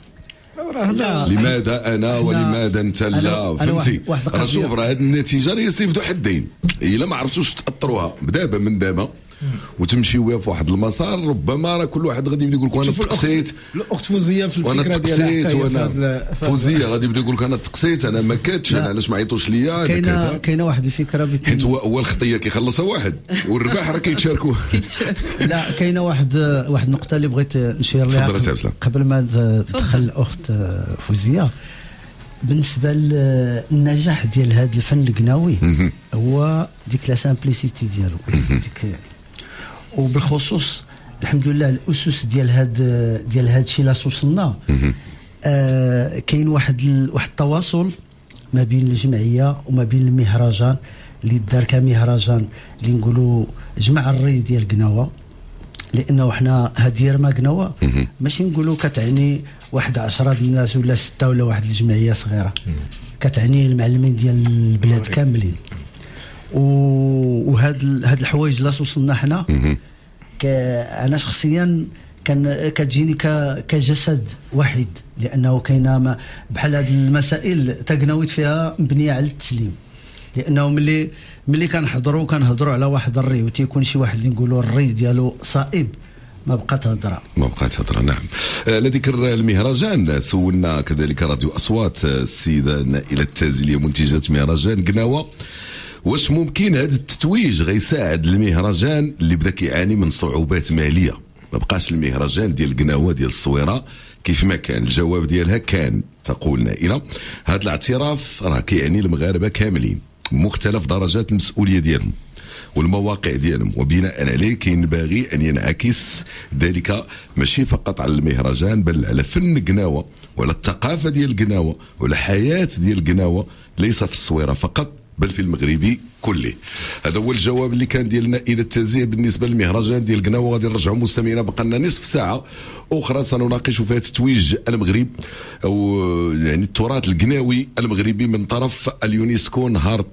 لماذا انا ولماذا انت لا؟ فهمتي؟ راه شوف، راه هذه النتيجه راه يصيفدوا حدين، الا ما عرفتوش تاثروها بدابا من دابا وتمشي ويا في واحد المسار، ربما راه كل واحد غادي يبدا يقول لك انا تقسيت. الاخت فوزيه في الفكره ديالها، وانا فوزيه غادي يبدا يقول لك انا تقسيت، انا ما كاتش، انا علاش ما عيطوش ليا. كاينه واحد الفكره حيت هو الخطيه كيخلصها واحد والرباح راه كيتشاركوا. لا، كاينه واحد النقطه اللي بغيت نشير لها قبل ما تدخل الاخت فوزيه. بالنسبه للنجاح ديال هذا الفن القناوي هو ديك لا سامبليسيتي ديالو، ديك وبالخصوص الحمد لله الاسس ديال هذا الشيء اللي وصلنا. كاين واحد التواصل ما بين الجمعيه وما بين المهرجان اللي دار كمهرجان اللي نقولوا جمع الري ديال قناوه، لانه حنا هذه رما قناوه ماشي نقولوا كتعني واحد 10 الناس ولا 6 ولا واحد الجمعيه صغيره، كتعني المعلمين ديال البلاد كاملين. وهاد الحوايج اللي وصلنا حنا انا شخصيا كتجيني كجسد واحد، لانه كاينه بحال هاد المسائل تقناويت فيها مبنيه على التسليم، لانه ملي كنهضروا على واحد الري وتيكون شي واحد اللي نقولوا الري ديالو صائب، ما بقات هضره. نعم. على ذكر المهرجان، سولنا كذلك راديو اصوات السيده نائله التازي منتجه مهرجان قناوه، واش ممكن هذا التتويج غيساعد المهرجان اللي بدا كيعاني من صعوبات ماليه؟ ما بقاش المهرجان ديال قناوه ديال الصويره كيف ما كان. الجواب ديالها كان، تقول نائله، هذا الاعتراف راه كيعني المغاربه كاملين مختلف درجات المسؤوليه ديالهم والمواقع ديالهم، وبناء عليه كينبغي ان ينعكس ذلك ماشي فقط على المهرجان بل على فن قناوه وعلى الثقافه ديال قناوه وعلى الحياه ديال قناوه، ليس في الصويره فقط بل في المغربي كله. هذا هو الجواب اللي كان ديالنا الى التزيع بالنسبه للمهرجان ديال قناوه. غادي نرجعوا مستمعينا، بقى لنا نصف ساعه اخرى سنناقش فيها تتويج المغرب او يعني التراث القناوي المغربي من طرف اليونسكو نهار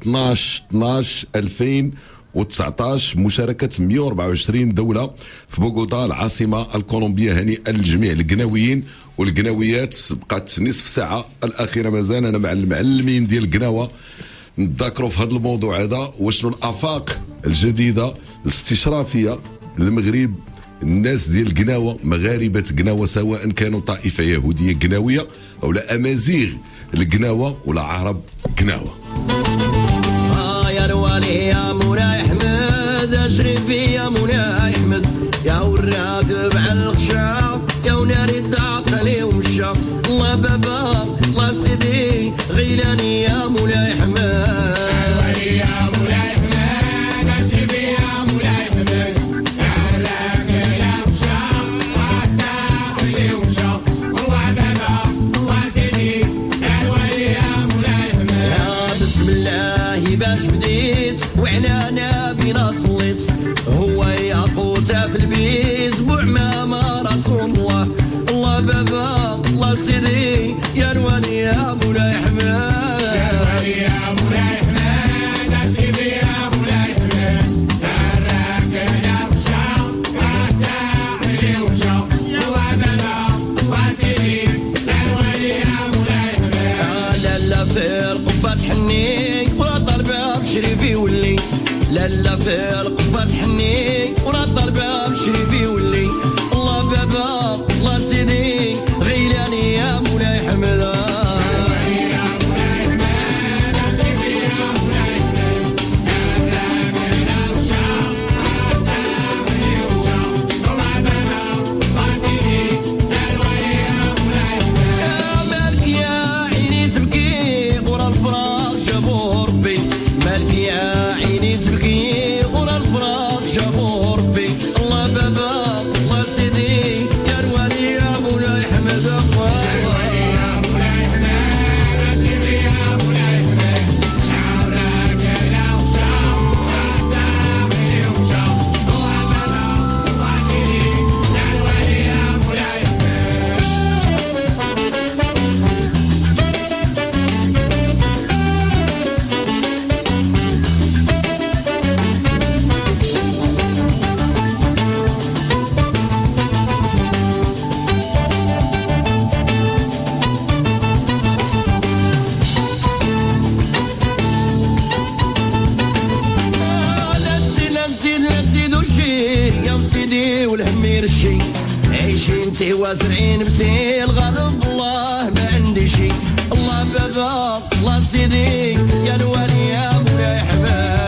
12/2019 مشاركه 124 دوله في بوغوتا العاصمه الكولومبيه. هنيئا للجميع القناويين والقناويات. بقات نصف ساعه الاخيره مازال انا مع المعلمين ديال القناوه نذكروا في هذا الموضوع هذا، وشنو الافاق الجديده الاستشرافيه للمغرب. الناس ديال القناوه، مغاربه قناوه، سواء كانوا طائفه يهوديه قناويه او لا امازيغ القناوه ولا عرب قناوه. يا روالي يا مولاي احمد تشريفي يا مولاي احمد يا والراكب على الغشا يا وناري تعطلي ومشى الله بابا الله سيدي غيلاني يا مولاي احمد يا مولاي احمد تشريفي يا مولاي احمد يا والراكب يا مشى تعطلي ومشى الله بابا الله سيدي يا الولي يا مولاي احمد بسم الله باش بديت وعلى نبينا صليت هو ياقوته في البيت بعمامة رسول الله الله بابا الله سيدي يا الولي يا مولاي احمد يا الولي يا مولاي احمد سيدي يا مولاي احمد يا الراكب يا مشى تعطلي ومشى الله بابا الله سيدي يا الولي يا مولاي احمد لا في القبة تحني ولا طالبة بشريفي ولي لا في القبة تحني ولا طالبة بشريفي ولي الله بابا الله سيدي غيلاني يا مولاي احمد عيشي وازرعين بسيل غضب الله ما عندي شي الله بابا الله سيدي يا الولي يا مولاي احمد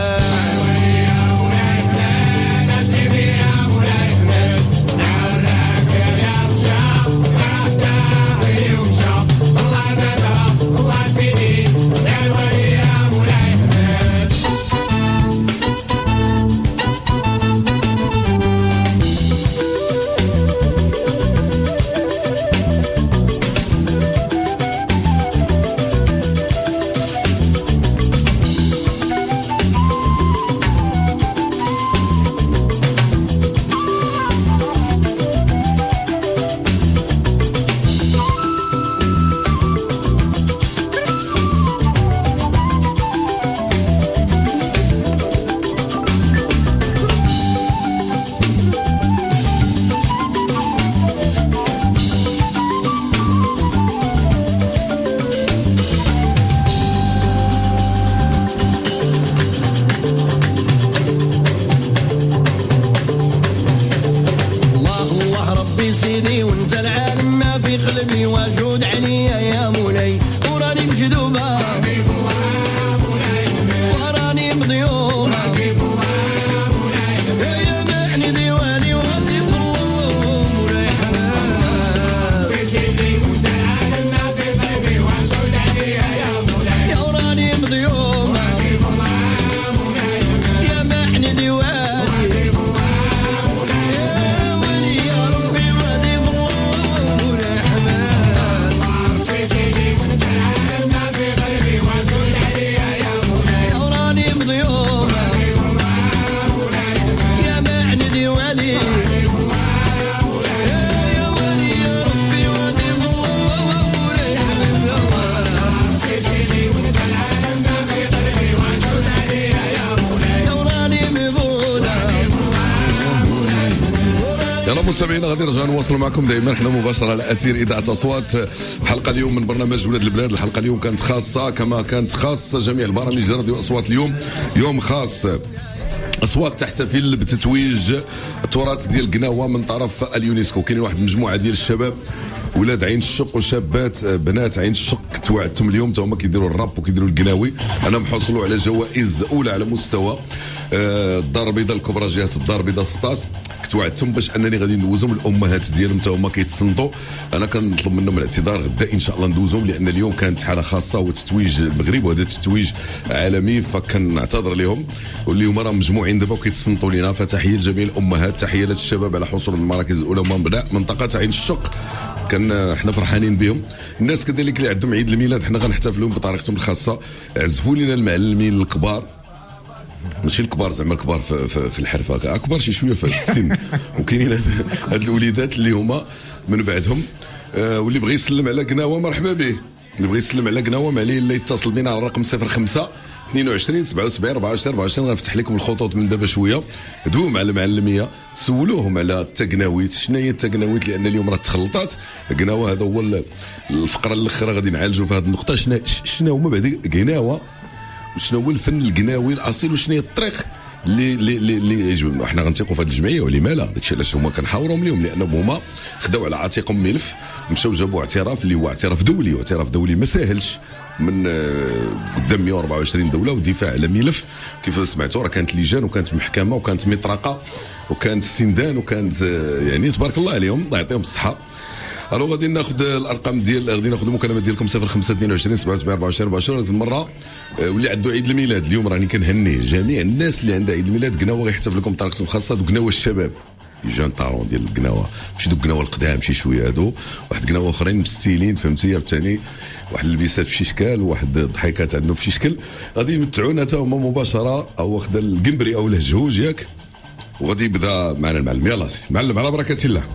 مستمعينا غادي نرجع نواصل معكم دائما حنا مباشره على اثير اذاعه اصوات. حلقه اليوم من برنامج ولاد البلاد. الحلقه اليوم كانت خاصه كما كانت خاصه جميع البرامج راديو اصوات. اليوم يوم خاص، اصوات تحتفل بتتويج التراث ديال قناوه من طرف اليونسكو. كاين واحد المجموعه ديال الشباب ولاد عين الشق وشابات بنات عين الشق توعدتم اليوم هما كيديروا الراب وكيديروا القناوي. انا محصلوا على جوائز اولى على مستوى الدار البيضاء الكبرى جهه الدار البيضاء 16. كنت وعدتهم باش انني غادي ندوزهم الامهات ديالهم حتى هما كيتصنتوا. انا كنطلب منهم الاعتذار غدا ان شاء الله ندوزهم لان اليوم كانت حاله خاصه وتتويج المغرب وهذا تتويج عالمي فكنعتذر لهم واللي هما راه مجموعين دابا وكيتصنتوا لينا. فتحيه لجميع الامهات تحيه للشباب على حصول المراكز الاولى ومن منطقه عين الشق كان حنا فرحانين بهم. الناس كذلك اللي عندهم عيد الميلاد حنا غنحتفلوا بطريقتهم الخاصه. عزفوا لنا المعلمين الكبار ماشي الكبار زعما الكبار في الحرفه كبار شي شويه في السن وكاينين هاد الوليدات اللي هما من بعدهم. واللي بغى يسلم على قناوه مرحبا به. اللي بغى يسلم على قناوه ما عليه الا يتصل بنا على الرقم 05 22 77 24 24. غنفتح لكم الخطوط من دابا شويه. دووا مع المعلميه سولوهم على التقناويت شنو هي التقناويت لان اليوم راه تخلطات. قناوه هذا هو الفقره الاخرى غادي نعالجوا في هذه النقطه. شنو هما بعد قناوه وشنو هو الفن القناوي الاصيل وشنو هي الطريق اللي يجب. حنا غنثيقوا في هذه الجمعيه ولما لا داكشي علاش هما كنحاورهم اليوم لانهم هما خداو على عاتقهم ملف مشاو جابوا اعتراف اللي هو اعتراف دولي. واعتراف دولي ما ساهلش من قدام 124 دوله والدفاع على ملف كيف سمعتوا راه كانت لجان وكانت محكمه وكانت مطرقه وكانت سندان وكانت يعني تبارك الله عليهم الله يعطيهم الصحه. الو غادي ناخذ الارقام ديال غادي ناخذ المكالمات ديالكم 05 22 77 24 24. هذه المره واللي عنده عيد الميلاد اليوم راني كنهنيه جميع الناس اللي عندها عيد الميلاد. قناوه غيحتفل لكم بطريقتهم الخاصه. دوك قناوه الشباب جون طارون ديال القناوه ماشي دوك قناوه القدام شي شويه هادو واحد قناوه اخرين مستيلين فهمتي ثاني واحد البيسات في شي شكال وواحد الضحيكات عندهم في شي شكل غادي يمتعونا حتى هما مباشره او واخد القنبري او الهجهوج ياك وغادي يبدا معنا المعلم. يلاه سي معلم على بركه الله.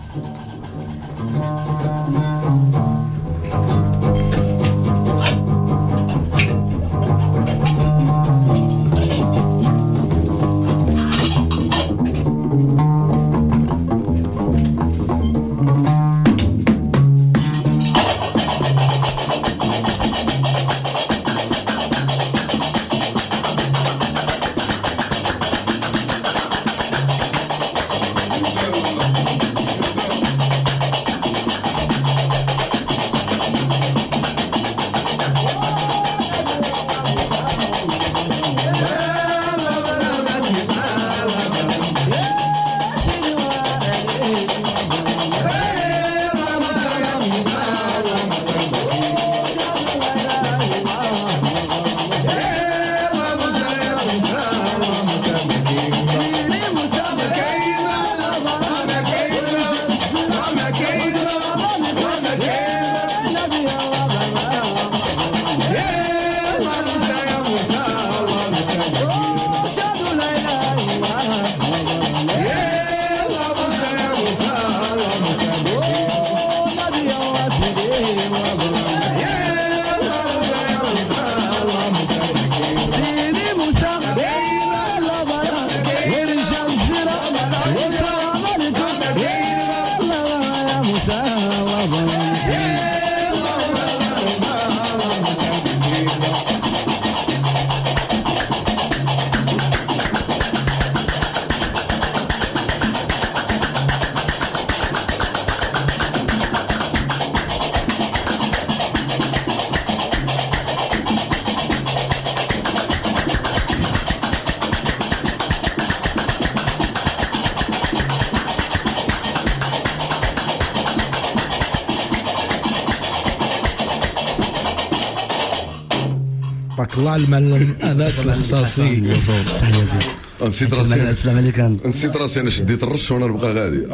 بارك الله على المعلم انس الخصاصي. تحياتي. نسيت راسي السلام عليكم. نسيت راسي انا شديت الرش وانا نبقى غادي.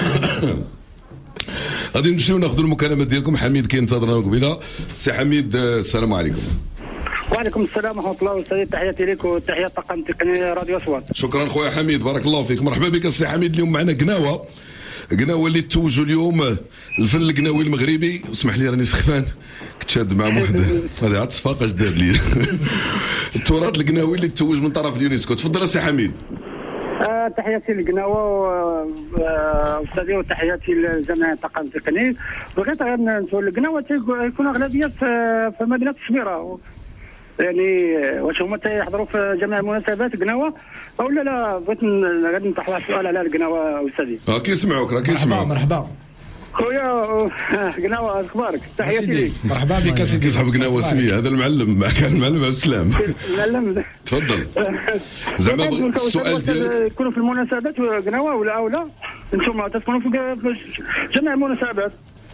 غادي نمشيو ناخذوا المكالمات ديالكم. حميد كينتظرنا قبيله. سي حميد السلام عليكم. وعليكم السلام ورحمه الله وبركاته. تحياتي لك وتحيه الطاقم التقني راديو اصوات. شكرا خويا حميد بارك الله فيك. مرحبا بك السي حميد. اليوم معنا قناوه اللي توجوا اليوم الفن القناوي المغربي. اسمح لي راني سخفان كنت شاد معهم واحد هذا عاد صفاقه اش دار لي. التراث القناوي اللي توج من طرف اليونسكو. تفضل السي حميد. تحياتي للقناوه استاذي وتحياتي لجميع الطاقم التقني. بغيت نسول القناوه يكون اغلبيه في مدينه الصبيره يعني واش هما تيحضروا في جميع المناسبات قناوه او لا؟ بغيت غادي نطرح واحد السؤال على القناوه استاذي. كيسمعوك راه كيسمعوك. مرحبا. خويا قناوه اخبارك؟ تحياتي ليك. مرحبا بك سيدي. كيصحاب قناوه سميه هذا المعلم كان المعلم عبد السلام. المعلم تفضل. زعما السؤال ديالك يكونوا في المناسبات قناوه ولا انتم تكونوا في جميع المناسبات؟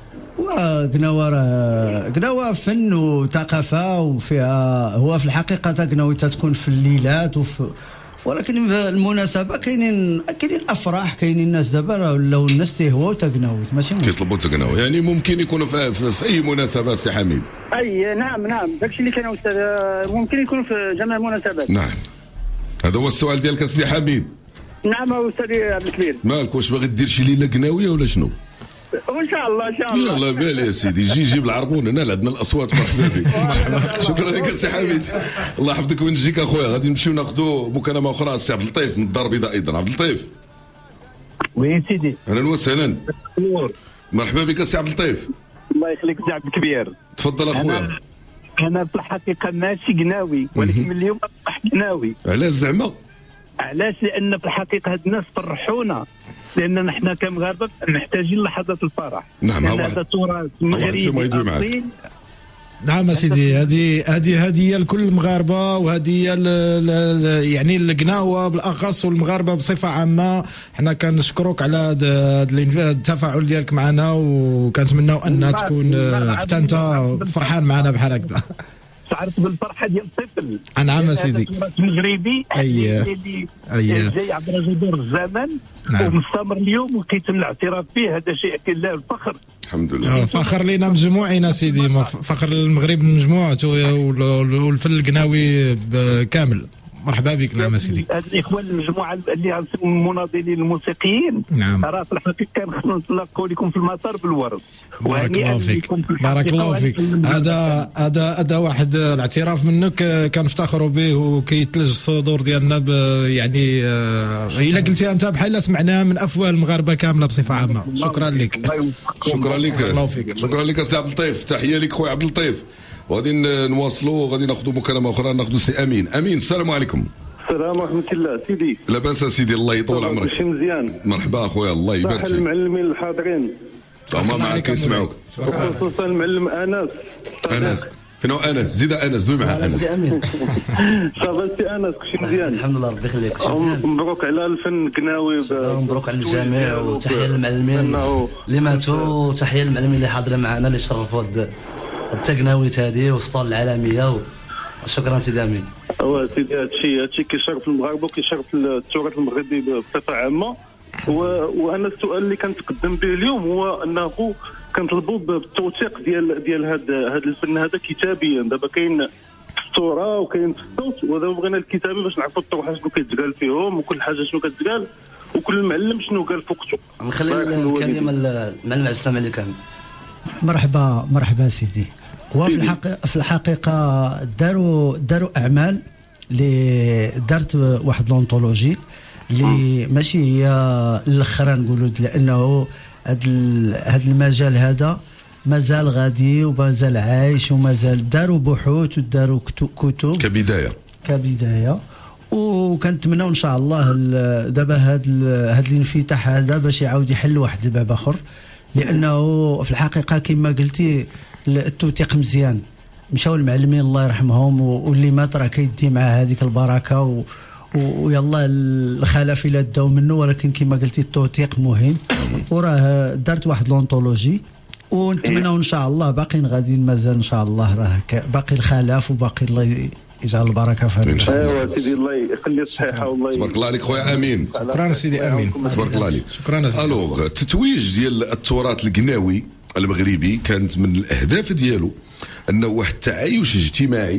قناوه فن وثقافه وفيها هو في الحقيقه قناوي تكون في الليلات ولكن في المناسبه كاينين افراح، كاينين الناس دابا ولاو الناس تيهواو تقناوي ماشي كيطلبوا تقناوي، يعني ممكن يكونوا في اي مناسبه سي حميد. اي نعم داكشي اللي كان استاذ، ممكن يكونوا في جميع المناسبات. نعم هذا هو السؤال ديالك سيدي حميد. نعم استاذي عبد الكبير. مالك واش باغي دير شي ليله قناويه ولا شنو؟ ان شاء الله ان شاء الله. يلا بالي يا سيدي جيب العربون هنا عندنا الاصوات مرحبا بك. شكرا لك سي حميد الله يحفظك وينجيك اخويا. غادي نمشيو ناخذوا مكالمه اخرى السي عبد اللطيف من الدار البيضاء ايضا. عبد اللطيف. وين سيدي؟ اهلا وسهلا. مرحبا بك سي عبد اللطيف. الله يخليك سي عبد الكبير. تفضل اخويا. انا في الحقيقه ماشي قناوي ولكن من اليوم اصبح قناوي. علاش زعما؟ علاش؟ لان في الحقيقه هاد الناس فرحونا، لان نحن كمغاربه محتاجين لحظه الفرح. نعم هذا تراث مغربي اصيل. نعم سيدي هذه هي لكل المغاربه، وهذه هي يعني القناوه بالاخص والمغاربه بصفه عامه. حنا كنشكروك على هذا التفاعل ديالك معنا، وكنتمناو ان تكون حتى انت فرحان معنا بحال هكذا. شعرت بالفرحه ديال الطفل. نعم سيدي. التراث المغربي اللي جاي عبر جذور الزمن ومستمر اليوم وكيتم الاعتراف به، هذا شيء كاين له الفخر. الحمد لله. فخر لينا مجموعين سيدي، فخر للمغرب مجموعته والفن القناوي كامل. مرحبا بك. نعم سيدي. هاد الاخوان المجموعه اللي المناضلين الموسيقيين، نعم راه في الحقيقه كان خصنا نتلاقوا لكم في المطار بالورد. بارك الله فيك. بارك الله فيك. هذا واحد الاعتراف منك كنفتخروا به وكيتلج الصدور ديالنا يعني الا قلتيها انت بحال سمعناها من افواه المغاربه كامله بصفه عامه. شكرا لك. شكرا لك. الله فيك. شكرا لك سي عبد اللطيف. تحيه لك خويا عبد اللطيف. وغادي نواصلوا، غادي ناخذوا مكالمه اخرى. ناخذوا سي امين. امين السلام عليكم. السلام ورحمه الله سيدي. لاباس سيدي الله يطول عمرك. شي مزيان. مرحبا اخويا الله يبارك فيك. المعلمين الحاضرين هما معك كيسمعوك. خصوصا المعلم انس. فين هو انس؟ زيد انس دوي معاه انس. سي امين. صافا سي انس كلشي مزيان الحمد لله ربي يخليك. مبروك على الفن القناوي. مبروك على الجميع وتحيه للمعلمين اللي ماتوا وتحيه للمعلمين اللي حاضرين معنا اللي شرفوا التقناويت هذه وسطال العالميه. شكرا سيدي امين. سيدي هادشي كيشرف المغاربه وكيشرف التراث المغربي بصفه عامه. وانا السؤال اللي كنتقدم به اليوم هو انه كنطلبوا بالتوثيق ديال هذا الفن هذا كتابيا. دابا كاين في الصوره وكاين في الصوت، ودابا بغينا الكتابي باش نعرفوا الطروحه شنو كيتقال فيهم وكل حاجه شنو كتقال وكل معلم شنو قال في وقته. نخلي الكلمه المعلم عبد السلام اللي كان. مرحبا سيدي. في الحقيقه داروا اعمال اللي دارت واحد لونطولوجي اللي ماشي هي الاخرى نقولوا، لانه هذا المجال هذا مازال غادي ومازال عايش ومازال داروا بحوث وداروا كتب كبدايه وكنتمناو ان شاء الله دابا هذا الانفتاح هذا باش يعاود يحل واحد الباب اخر، لانه في الحقيقه كما قلتي التوثيق مزيان. مشاو المعلمين الله يرحمهم واللي مات راه كيدي مع هذيك البركه ويلا الخلف الى داو منه، ولكن كما قلتي التوثيق مهم. وراه دارت واحد لونطولوجي ونتمناو ان شاء الله باقيين غاديين مازال ان شاء الله، راه باقي الخلاف وباقي الله يجعل البركه في هذا. ايوا سيدي الله يخلي الصحه والله تبارك الله عليك خويا امين. شكرا سيدي امين. تبارك الله عليك. شكرا سيدي. الوغ التتويج ديال التراث القناوي المغربي كانت من الاهداف ديالو انه واحد التعايش اجتماعي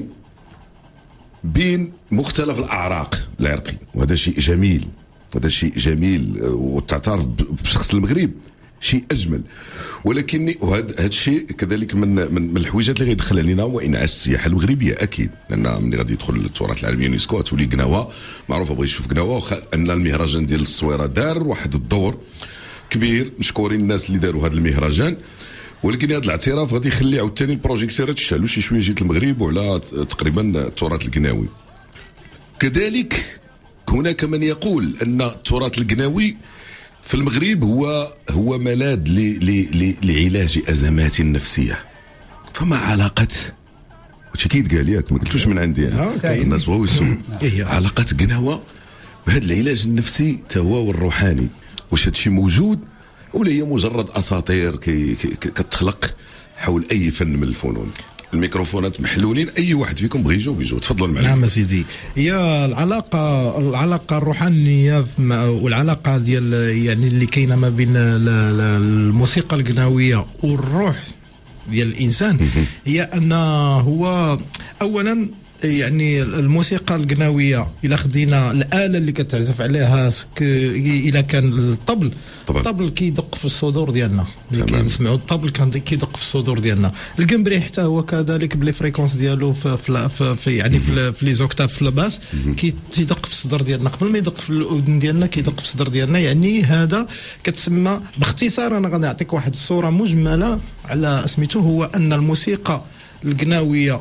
بين مختلف الاعراق العرقيه، وهذا شيء جميل. هذا شيء جميل وتعترف بشخص المغرب شيء اجمل. ولكن هذا الشيء كذلك من الحويجات اللي غيدخل علينا هو انعاش السياحه المغربيه اكيد، لان ملي غادي يدخل التراث العالمي يونسكو تولي قناوه معروفه. بغى يشوف قناوه ان المهرجان ديال الصويره دار واحد الدور كبير، مشكورين الناس اللي داروا هذا المهرجان. ولكن هذا الاعتراف غادي يخلي عاوتاني البروجيكتيرات تشعلوا شي شويه جيت المغرب وعلى تقريبا التراث القناوي. كذلك هناك من يقول ان التراث القناوي في المغرب هو ملاذ لعلاج ازمات نفسيه. فما علاقه وشي كيتقال ياك ما قلتوش من عندي انا، الناس بغاو يسمعوا علاقه قناوه بهذا العلاج النفسي تا هو والروحاني. واش هذا الشيء موجود ولا هي مجرد اساطير كتخلق حول اي فن من الفنون؟ الميكروفونات محلولين، اي واحد فيكم بغى يجاوب يجاوب. تفضلوا المعلم. نعم سيدي، هي العلاقه الروحانيه والعلاقه ديال يعني اللي كاينه ما بين الموسيقى القناويه والروح ديال الانسان، هي ان هو اولا يعني الموسيقى القناويه الا خدينا الاله اللي كتعزف عليها الا كان الطبل كيدق في الصدور ديالنا، اللي كنسمعوا الطبل كيدق في الصدور ديالنا. القمبري حتى هو كذلك بلي فريكونس ديالو في يعني في لي زوكتاف في الباس كيدق في الصدر ديالنا، قبل ما يدق في الاذن ديالنا كيدق في الصدر ديالنا. يعني هذا كتسمى باختصار، انا غادي نعطيك واحد الصوره مجمله على سميتو، هو ان الموسيقى القناويه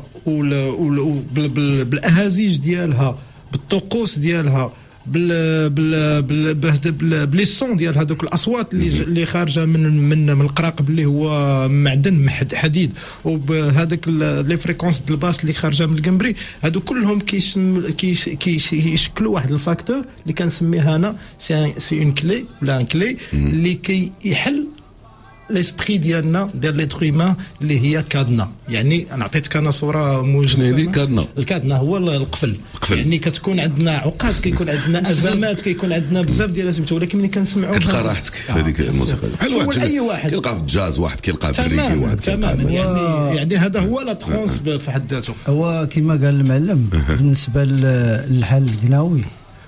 بالاهازيج ديالها، بالطقوس ديالها، بلي صون ديال هذوك الاصوات اللي خارجه من القراقب اللي هو معدن حديد، وبهذاك لي فريكونس ديال الباس اللي خارجه من القمبري، هادو كلهم كيشكلوا واحد الفاكتور اللي كنسميه انا سي اون كلي ولا ان كلي اللي كيحل ليسبري ديالنا ديال ليتر هيومان اللي هي كادنا. يعني انا عطيتك انا صوره موجزه. الكادنا هو القفل. يعني كتكون عندنا عقاد، كيكون عندنا ازمات، كيكون عندنا بزاف ديال الازمات، ولكن ملي كنسمعوا كتلقى راحتك في هذيك الموسيقى. بحال اي واحد كيلقى في الجاز، واحد كيلقى في الريغي، واحد تماما. يعني هذا هو لا ترونس في حد ذاته. هو كما قال المعلم بالنسبه للحال القناوي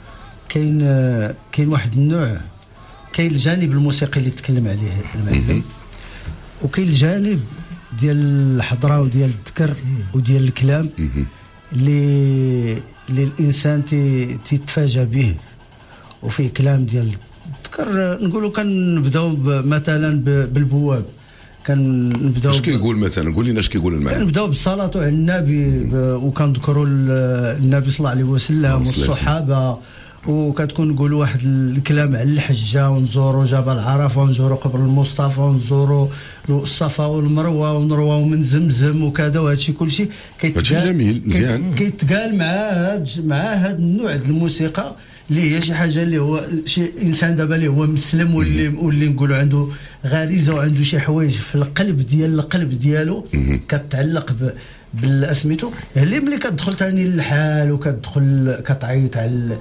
كاين واحد النوع، كاين الجانب الموسيقي اللي تكلم عليه المعلم، وكاين الجانب ديال الحضره وديال الذكر وديال الكلام اللي الانسان تيتفاجأ به، وفيه كلام ديال الذكر. نقولوا كنبداو مثلا بالبواب، كنبداو اش كيقول مثلا؟ قول لنا اش كيقول المعلم. كنبداو بالصلاه على النبي، وكنذكروا النبي صلى الله عليه وسلم والصحابه، وكتكون نقولوا واحد الكلام على الحجه، ونزوروا جبل عرفه، ونزوروا قبر المصطفى، ونزوروا الصفا والمروه، ونرووا من زمزم وكذا، وهذا الشيء كل شيء كيتقال جميل مزيان، كيتقال مع هذا النوع ديال الموسيقى اللي هي شي حاجه اللي هو شي انسان دابا اللي هو مسلم، واللي نقولوا عنده غريزه وعنده شي حوايج في القلب ديالو كتعلق بالاسميتو، اللي ملي كتدخل ثاني للحال وكتدخل كتعيط على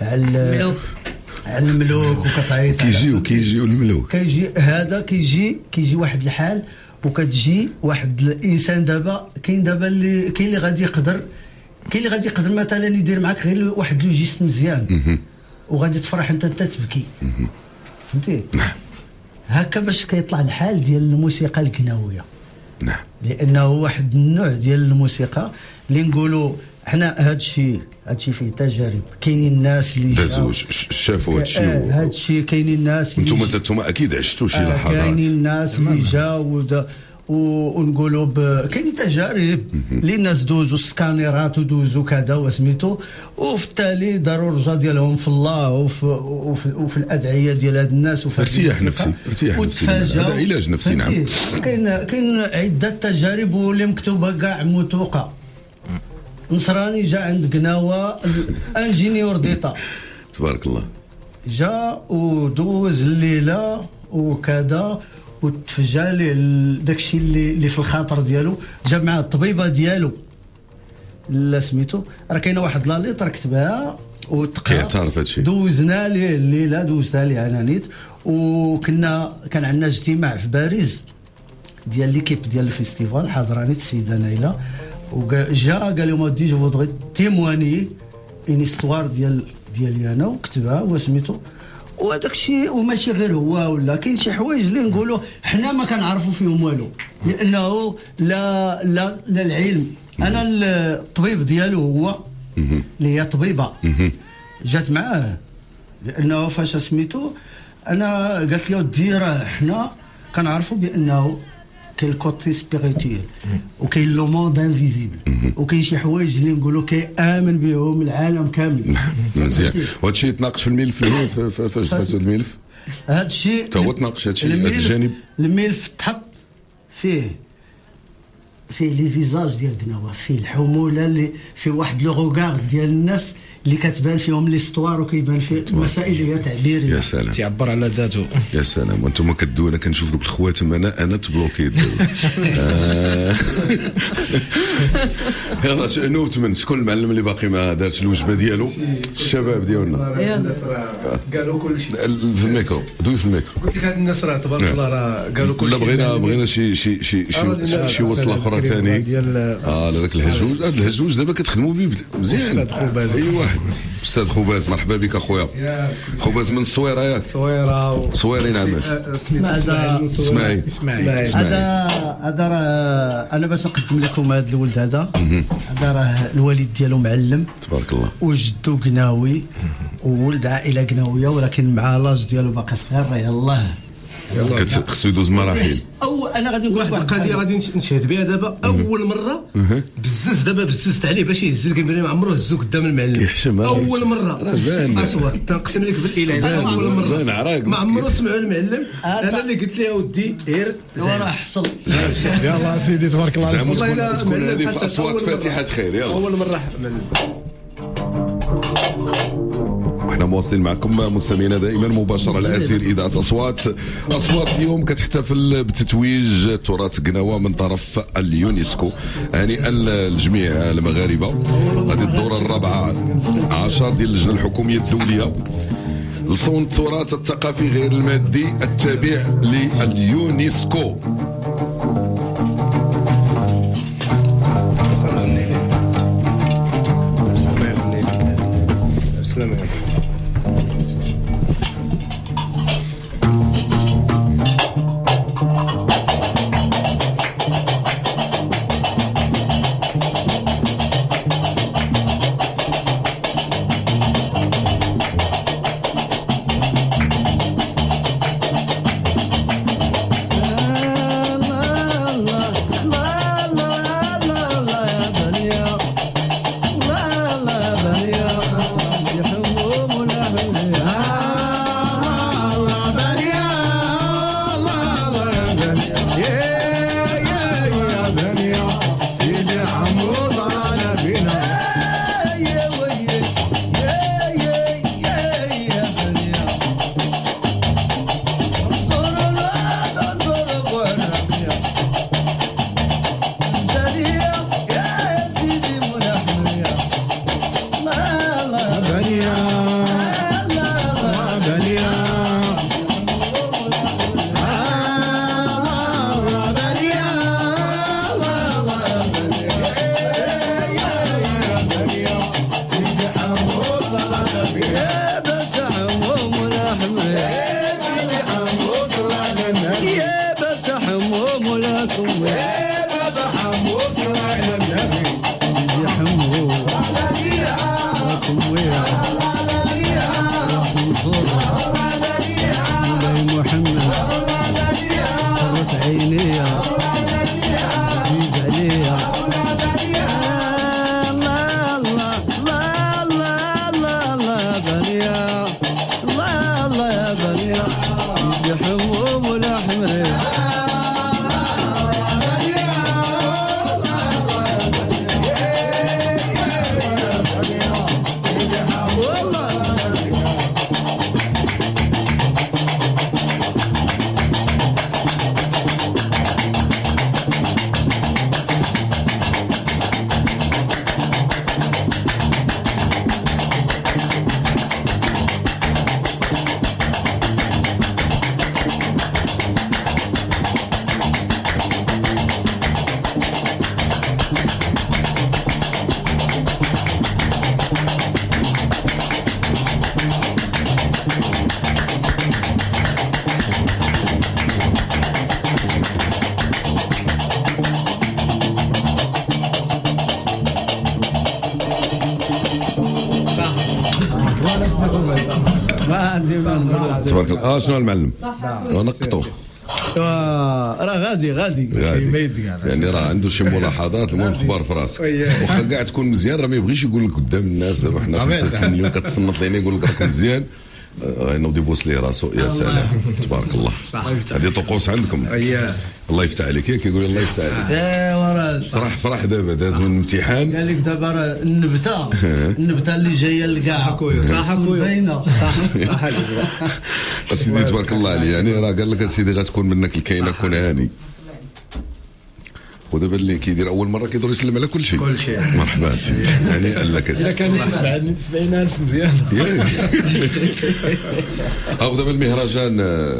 الملوك وكتعيط كيجيو الملوك، كيجي واحد الحال، وكتجي واحد الانسان. دابا كاين اللي غادي يقدر مثلا يدير معك غير واحد لو جيست مزيان، وغادي تفرح انت تبكي، فهمتي؟ هكا باش كيطلع الحال ديال الموسيقى القناويه. نعم، لانه واحد النوع ديال الموسيقى اللي نقولوا حنا هادشي فيه تجارب. كاينين الناس اللي شافوا هادشي كاينين الناس اللي انتم اكيد عشتوا شي لحظات. كاينين الناس اللي جاوا ونقولوا كاين تجارب اللي الناس دوزوا السكانيرات ودوزوا كذا وسميتو، وفي التالي داروا الرجا ديالهم في الله وفي الادعيه ديال هاد الناس، وفي ارتياح نفسي هذا علاج نفسي. نعم، كاين عده تجارب واللي مكتوبه كاع موثوقه. نصراني جا عند قناوه انجينيور ديتا تبارك الله، جا ودوز الليله وكذا، وتفجع ليه داكشي اللي في الخاطر ديالو، جا مع الطبيبه ديالو لا سميتو، راه كاينه واحد لا ليطر كتبها كيعترف هادشي. دوزنا ليه الليله، دوزنا ليه عنانيت، كان عندنا اجتماع في باريس ديال ليكيب ديال الفيستيفال، حضرانيت السيده نايله، وجا قال لهم ودي جو فودغي تيمواني ان استوار ديالي انا، وكتبها وسميتو. وهذاك الشيء وماشي غير هو، ولا كاين شي حوايج اللي نقولوا حنا ما كنعرفوا فيهم والو، لانه لا العلم. انا الطبيب ديالو هو اللي هي طبيبه جات معاه، لانه فاش سميتو انا قالت لي ودي راه حنا كنعرفوا بانه كاين الكوتي سبيريتويل، وكاين لو موند انفيزيبل، وكاين شي حوايج اللي نقولوا كيامن بهم العالم كامل. مزيان، وهذا الشيء يتناقش في الملف. فاش فاتوا الملف هذا الشيء تا هو تناقش هذا الشيء هذا الجانب. الملف تحط فيه لي فيزاج ديال قناوه، فيه الحموله اللي فيه واحد لو روغار ديال الناس اللي كتبان فيهم ليستوار وكيبان فيه المسائل اللي هي تعبيريه. يا سلام، تعبر على ذاته. يا سلام. وانتم كدوا، انا كنشوف دوك الخواتم انا تبلوكيت. يلا نوبت من شكون المعلم اللي باقي ما دارش الوجبه ديالو؟ الشباب ديالنا قالوا كل شيء في الميكرو. دوي في الميكرو. قلت لك هاد الناس راه تبارك الله راه قالوا كل شيء. بغينا شي وصله اخرى ثاني. لذاك الهجوج. هذا الهجوج دابا كتخدموا به مزيان. استاذ خوباز. اي واحد. استاذ خوباز، مرحبا بك اخويا. خوباز من الصويره ياك؟ صويرين عماش. اسماعيل. هذا راه انا باش نقدم لكم هذا الولد هذا راه الوالد ديالو معلم تبارك الله، وجدو قناوي وولد عائله قناويه، ولكن مع لاج ديالو باقي صغير. راه يلاه خصو يدوز مراحل. او انا غادي نقول واحد القضيه غادي نشهد بها دابا. اول مره بززت عليه باش يهز القنبله، ما عمره هزو قدام المعلم. يحشم اول مره اصوات تنقسم لك بالاله. اول مره ما عمره سمعوا المعلم. انا اللي قلت له اودي راه حصل. يلا سيدي تبارك الله. زعما تكون هذه في اصوات فاتحه خير. يلا اول مره. احنا مواصلين معكم مستمعينا دائما مباشره على اثير اذاعه اصوات. اليوم كتحتفل بتتويج تراث قناوه من طرف اليونسكو. هنيئا للجميع المغاربه. هذه الدوره ال14 ديال اللجنه الحكوميه الدوليه لصون التراث الثقافي غير المادي التابع لليونسكو. تبارك الله. شنو المعلم؟ نقطو راه غادي يعني راه عنده شي ملاحظات. المهم خبار في راسك واخا قاعد تكون مزيان راه ما يبغيش يقول لك قدام الناس. دابا حنا 5 مليون كتصنت لينا يقول لك راك مزيان. غينوض يبوس ليه راسو. يا سلام تبارك الله. هذه طقوس عندكم. الله يفتح عليك. ياك يقول الله يفتح عليك. ايوا فرح دابا داز من الامتحان. قال لك دابا النبته اللي جايه لكاع اخويا. صح باينه. صح اسيدي تبارك الله عليه. يعني راه قال لك اسيدي غتكون منك الكاينه كون هاني. ودابا اللي كيدير اول مره كيدور يسلم على كل شيء. مرحبا سيدي. يعني قال لك اذا كان يسمع 70,000 مزيان. اخذ دابا المهرجان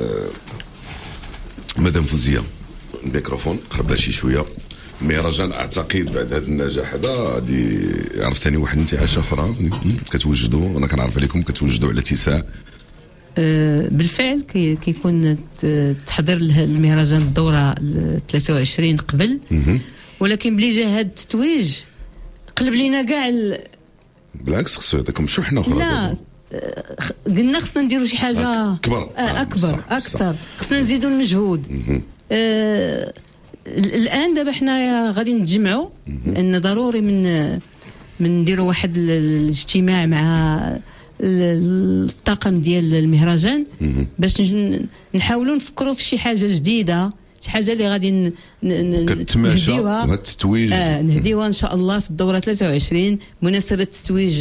مدام فوزيه الميكروفون قرب لها شي شويه. المهرجان اعتقد بعد هذا النجاح هذا غادي عرفتني واحد انتعاش اخرى كتوجدوا. انا كنعرف عليكم كتوجدوا على اتساع. بالفعل كيكون تحضير المهرجان الدوره 23 قبل، ولكن بلي جا هذا التتويج قلب لينا كاع بالعكس خصو يعطيكم شحنه اخرى. لا قلنا خصنا نديروا شي حاجه اكبر اكثر. خصنا نزيدوا المجهود. الان دابا حنا غادي نتجمعوا لان ضروري من نديروا واحد الاجتماع مع الطاقم ديال المهرجان باش نحاولوا نفكروا في شي حاجه جديده، شي حاجه اللي غادي كتماشى وهذا التتويج نهديوها ان شاء الله في الدوره 23 مناسبه تتويج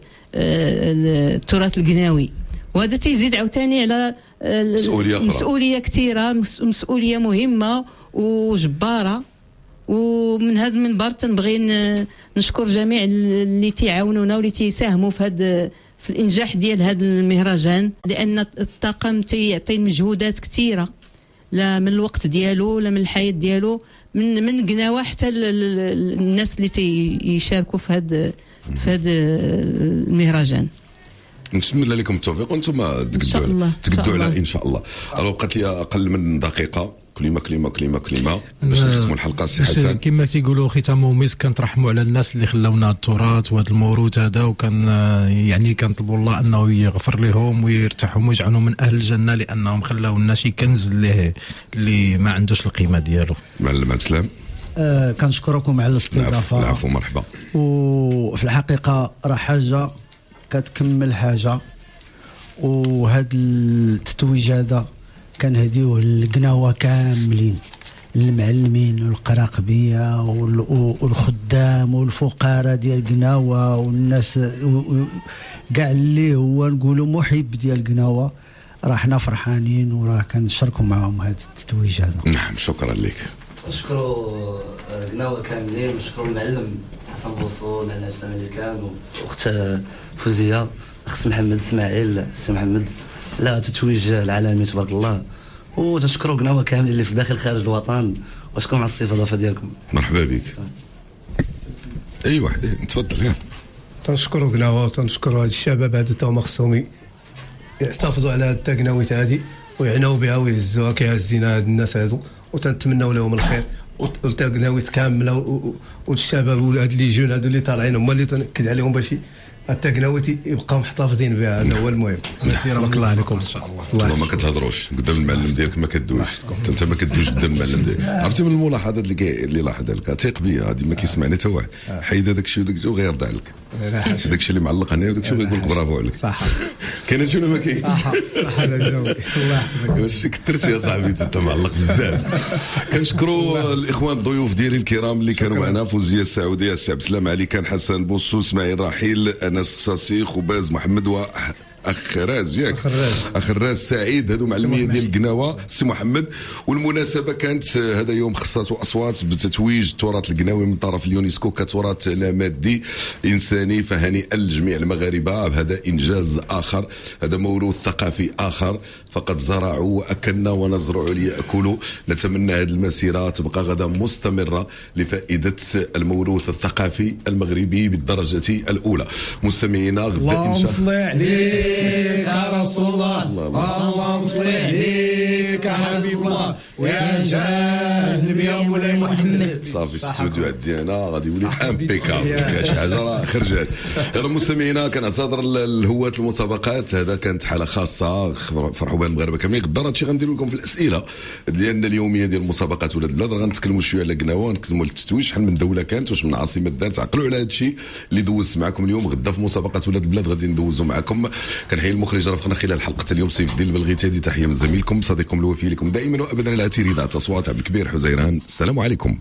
التراث القناوي. وهذا تيزيد عاوتاني على مسؤوليه كثيره، مسؤوليه مهمه وجباره. ومن هذا المنبر تنبغي نشكر جميع اللي تيعاونونا واللي تيساهموا في الانجاح ديال هذا المهرجان، لان الطاقم تيعطي مجهودات كثيره لا من الوقت ديالو لا من الحياه ديالو من قناوه حتى الناس اللي تيشاركوا في هذا المهرجان. نتمنى لكم التوفيق وانتم تقدوا على ان شاء الله. بقات لي اقل من دقيقه. كلمه باش نختموا الحلقه. سي حسن كما تيقولوا ختام مسك، كنترحموا على الناس اللي خلاونا التراث وهذا الموروث هذا، وكان يعني كنطلبوا الله انه يغفر لهم ويرتاحهم ويجعلهم من اهل الجنه، لانهم خلاو لنا شي كنز اللي ما عندوش القيمه ديالو. معلم عبد السلام كنشكركم على الاستضافه. العفو مرحبا. وفي الحقيقه راه حاجه كتكمل حاجه، وهذا التتويج هذا كنهديوه للقناوه كاملين، المعلمين والقراقبيه والخدام والفقراء ديال القناوه والناس كاع اللي هو نقولوا محب ديال القناوه. راه حنا فرحانين وراه كنشاركوا معهم هذا التتويج هذا. نعم شكرا لك. نشكروا القناوه كاملين، نشكروا المعلم حسن بوصول على السمالكان واخت فوزيه، اخت محمد اسماعيل، سي محمد لا تتويج العالمي تبارك الله. وتشكروا قناوه كامل اللي في داخل خارج الوطن، واشكركم على الاستضافه ديالكم. مرحبا بك. اي واحد تفضل. تنشكروا قناوه وتنشكروا هاد الشباب هادو تا هما خصهم يحتفظوا على هاد التقناويت هادي ويعناو بها ويهزوها كيهزينا هاد الناس هادو، وتنتمناو لهم الخير والتقناويت كامله والشباب وهاد لي جون هادو اللي طالعين هما اللي تنكد عليهم باش التقناويتي يبقاو محتفظين بها. هذا هو المهم. بارك الله عليكم. والله ما كتهضروش قدام المعلم ديالك، ما كدوش انت ما كدوش قدام المعلم ديالك. عرفتي من الملاحظات اللي لاحظها لك ثيق بيا هذه ما كيسمعني حتى واحد. حيد هذاك الشيء وداك الشيء وغيرضع لك. داك الشيء اللي معلق هنا وداك الشيء غيقول لك برافو عليك. صح كاين شي ولا ما كاينش؟ صح هذا الجو. الله يحفظك. واش كثرت يا صاحبي انت معلق بزاف. كنشكروا الاخوان الضيوف ديالي الكرام اللي كانوا معنا، فوزيه السعوديه، السي عبد السلام علي، كان حسن بوصو، اسماعيل رحيل، انس صاصي، خباز محمد اخ راز ياك اخ راز سعيد، هادو معلمين ديال القناوه، السي محمد. والمناسبه كانت هذا يوم خصاتو اصوات بتتويج التراث القناوي من طرف اليونسكو كتراث لا مادي انساني، فهنيئا لجميع المغاربه. هذا انجاز اخر، هذا موروث ثقافي اخر، فقد زرعوا واكلنا ونزرع ليأكلوا. نتمنى هذه المسيره تبقى غدا مستمره لفائده الموروث الثقافي المغربي بالدرجه الاولى. مستمعينا غدا ان شاء الله يا رسول الله، اللهم صل عليك يا حبيب الله ويا جاه النبي مولاي محمد. صافي الاستوديو ديالنا غادي يولي امبيكابل، كاع شي حاجه راه خرجت. يلا مستمعينا كنعتذر لهواة المسابقات، هذا كانت حاله خاصه فرحوا بها المغاربه كاملين. غدا هادشي غنديروا لكم في الاسئله ديالنا اليوميه ديال مسابقات ولاد البلاد، غنتكلموا شويه على قناوه، نتكلموا على التتويج، شحال من دوله كانت، واش من عاصمه دارت. عقلوا على هادشي اللي دوزت معكم اليوم. غدا في مسابقات ولاد البلاد غادي ندوزوا معكم كنحيي المخرج رافقنا خلال حلقه اليوم سيف الدين البلغيتي. هذه تحيه من زميلكم صديقكم الوفي لكم دائما وابدا العتيري ذات اصوات عبد الكبير حزيران. السلام عليكم.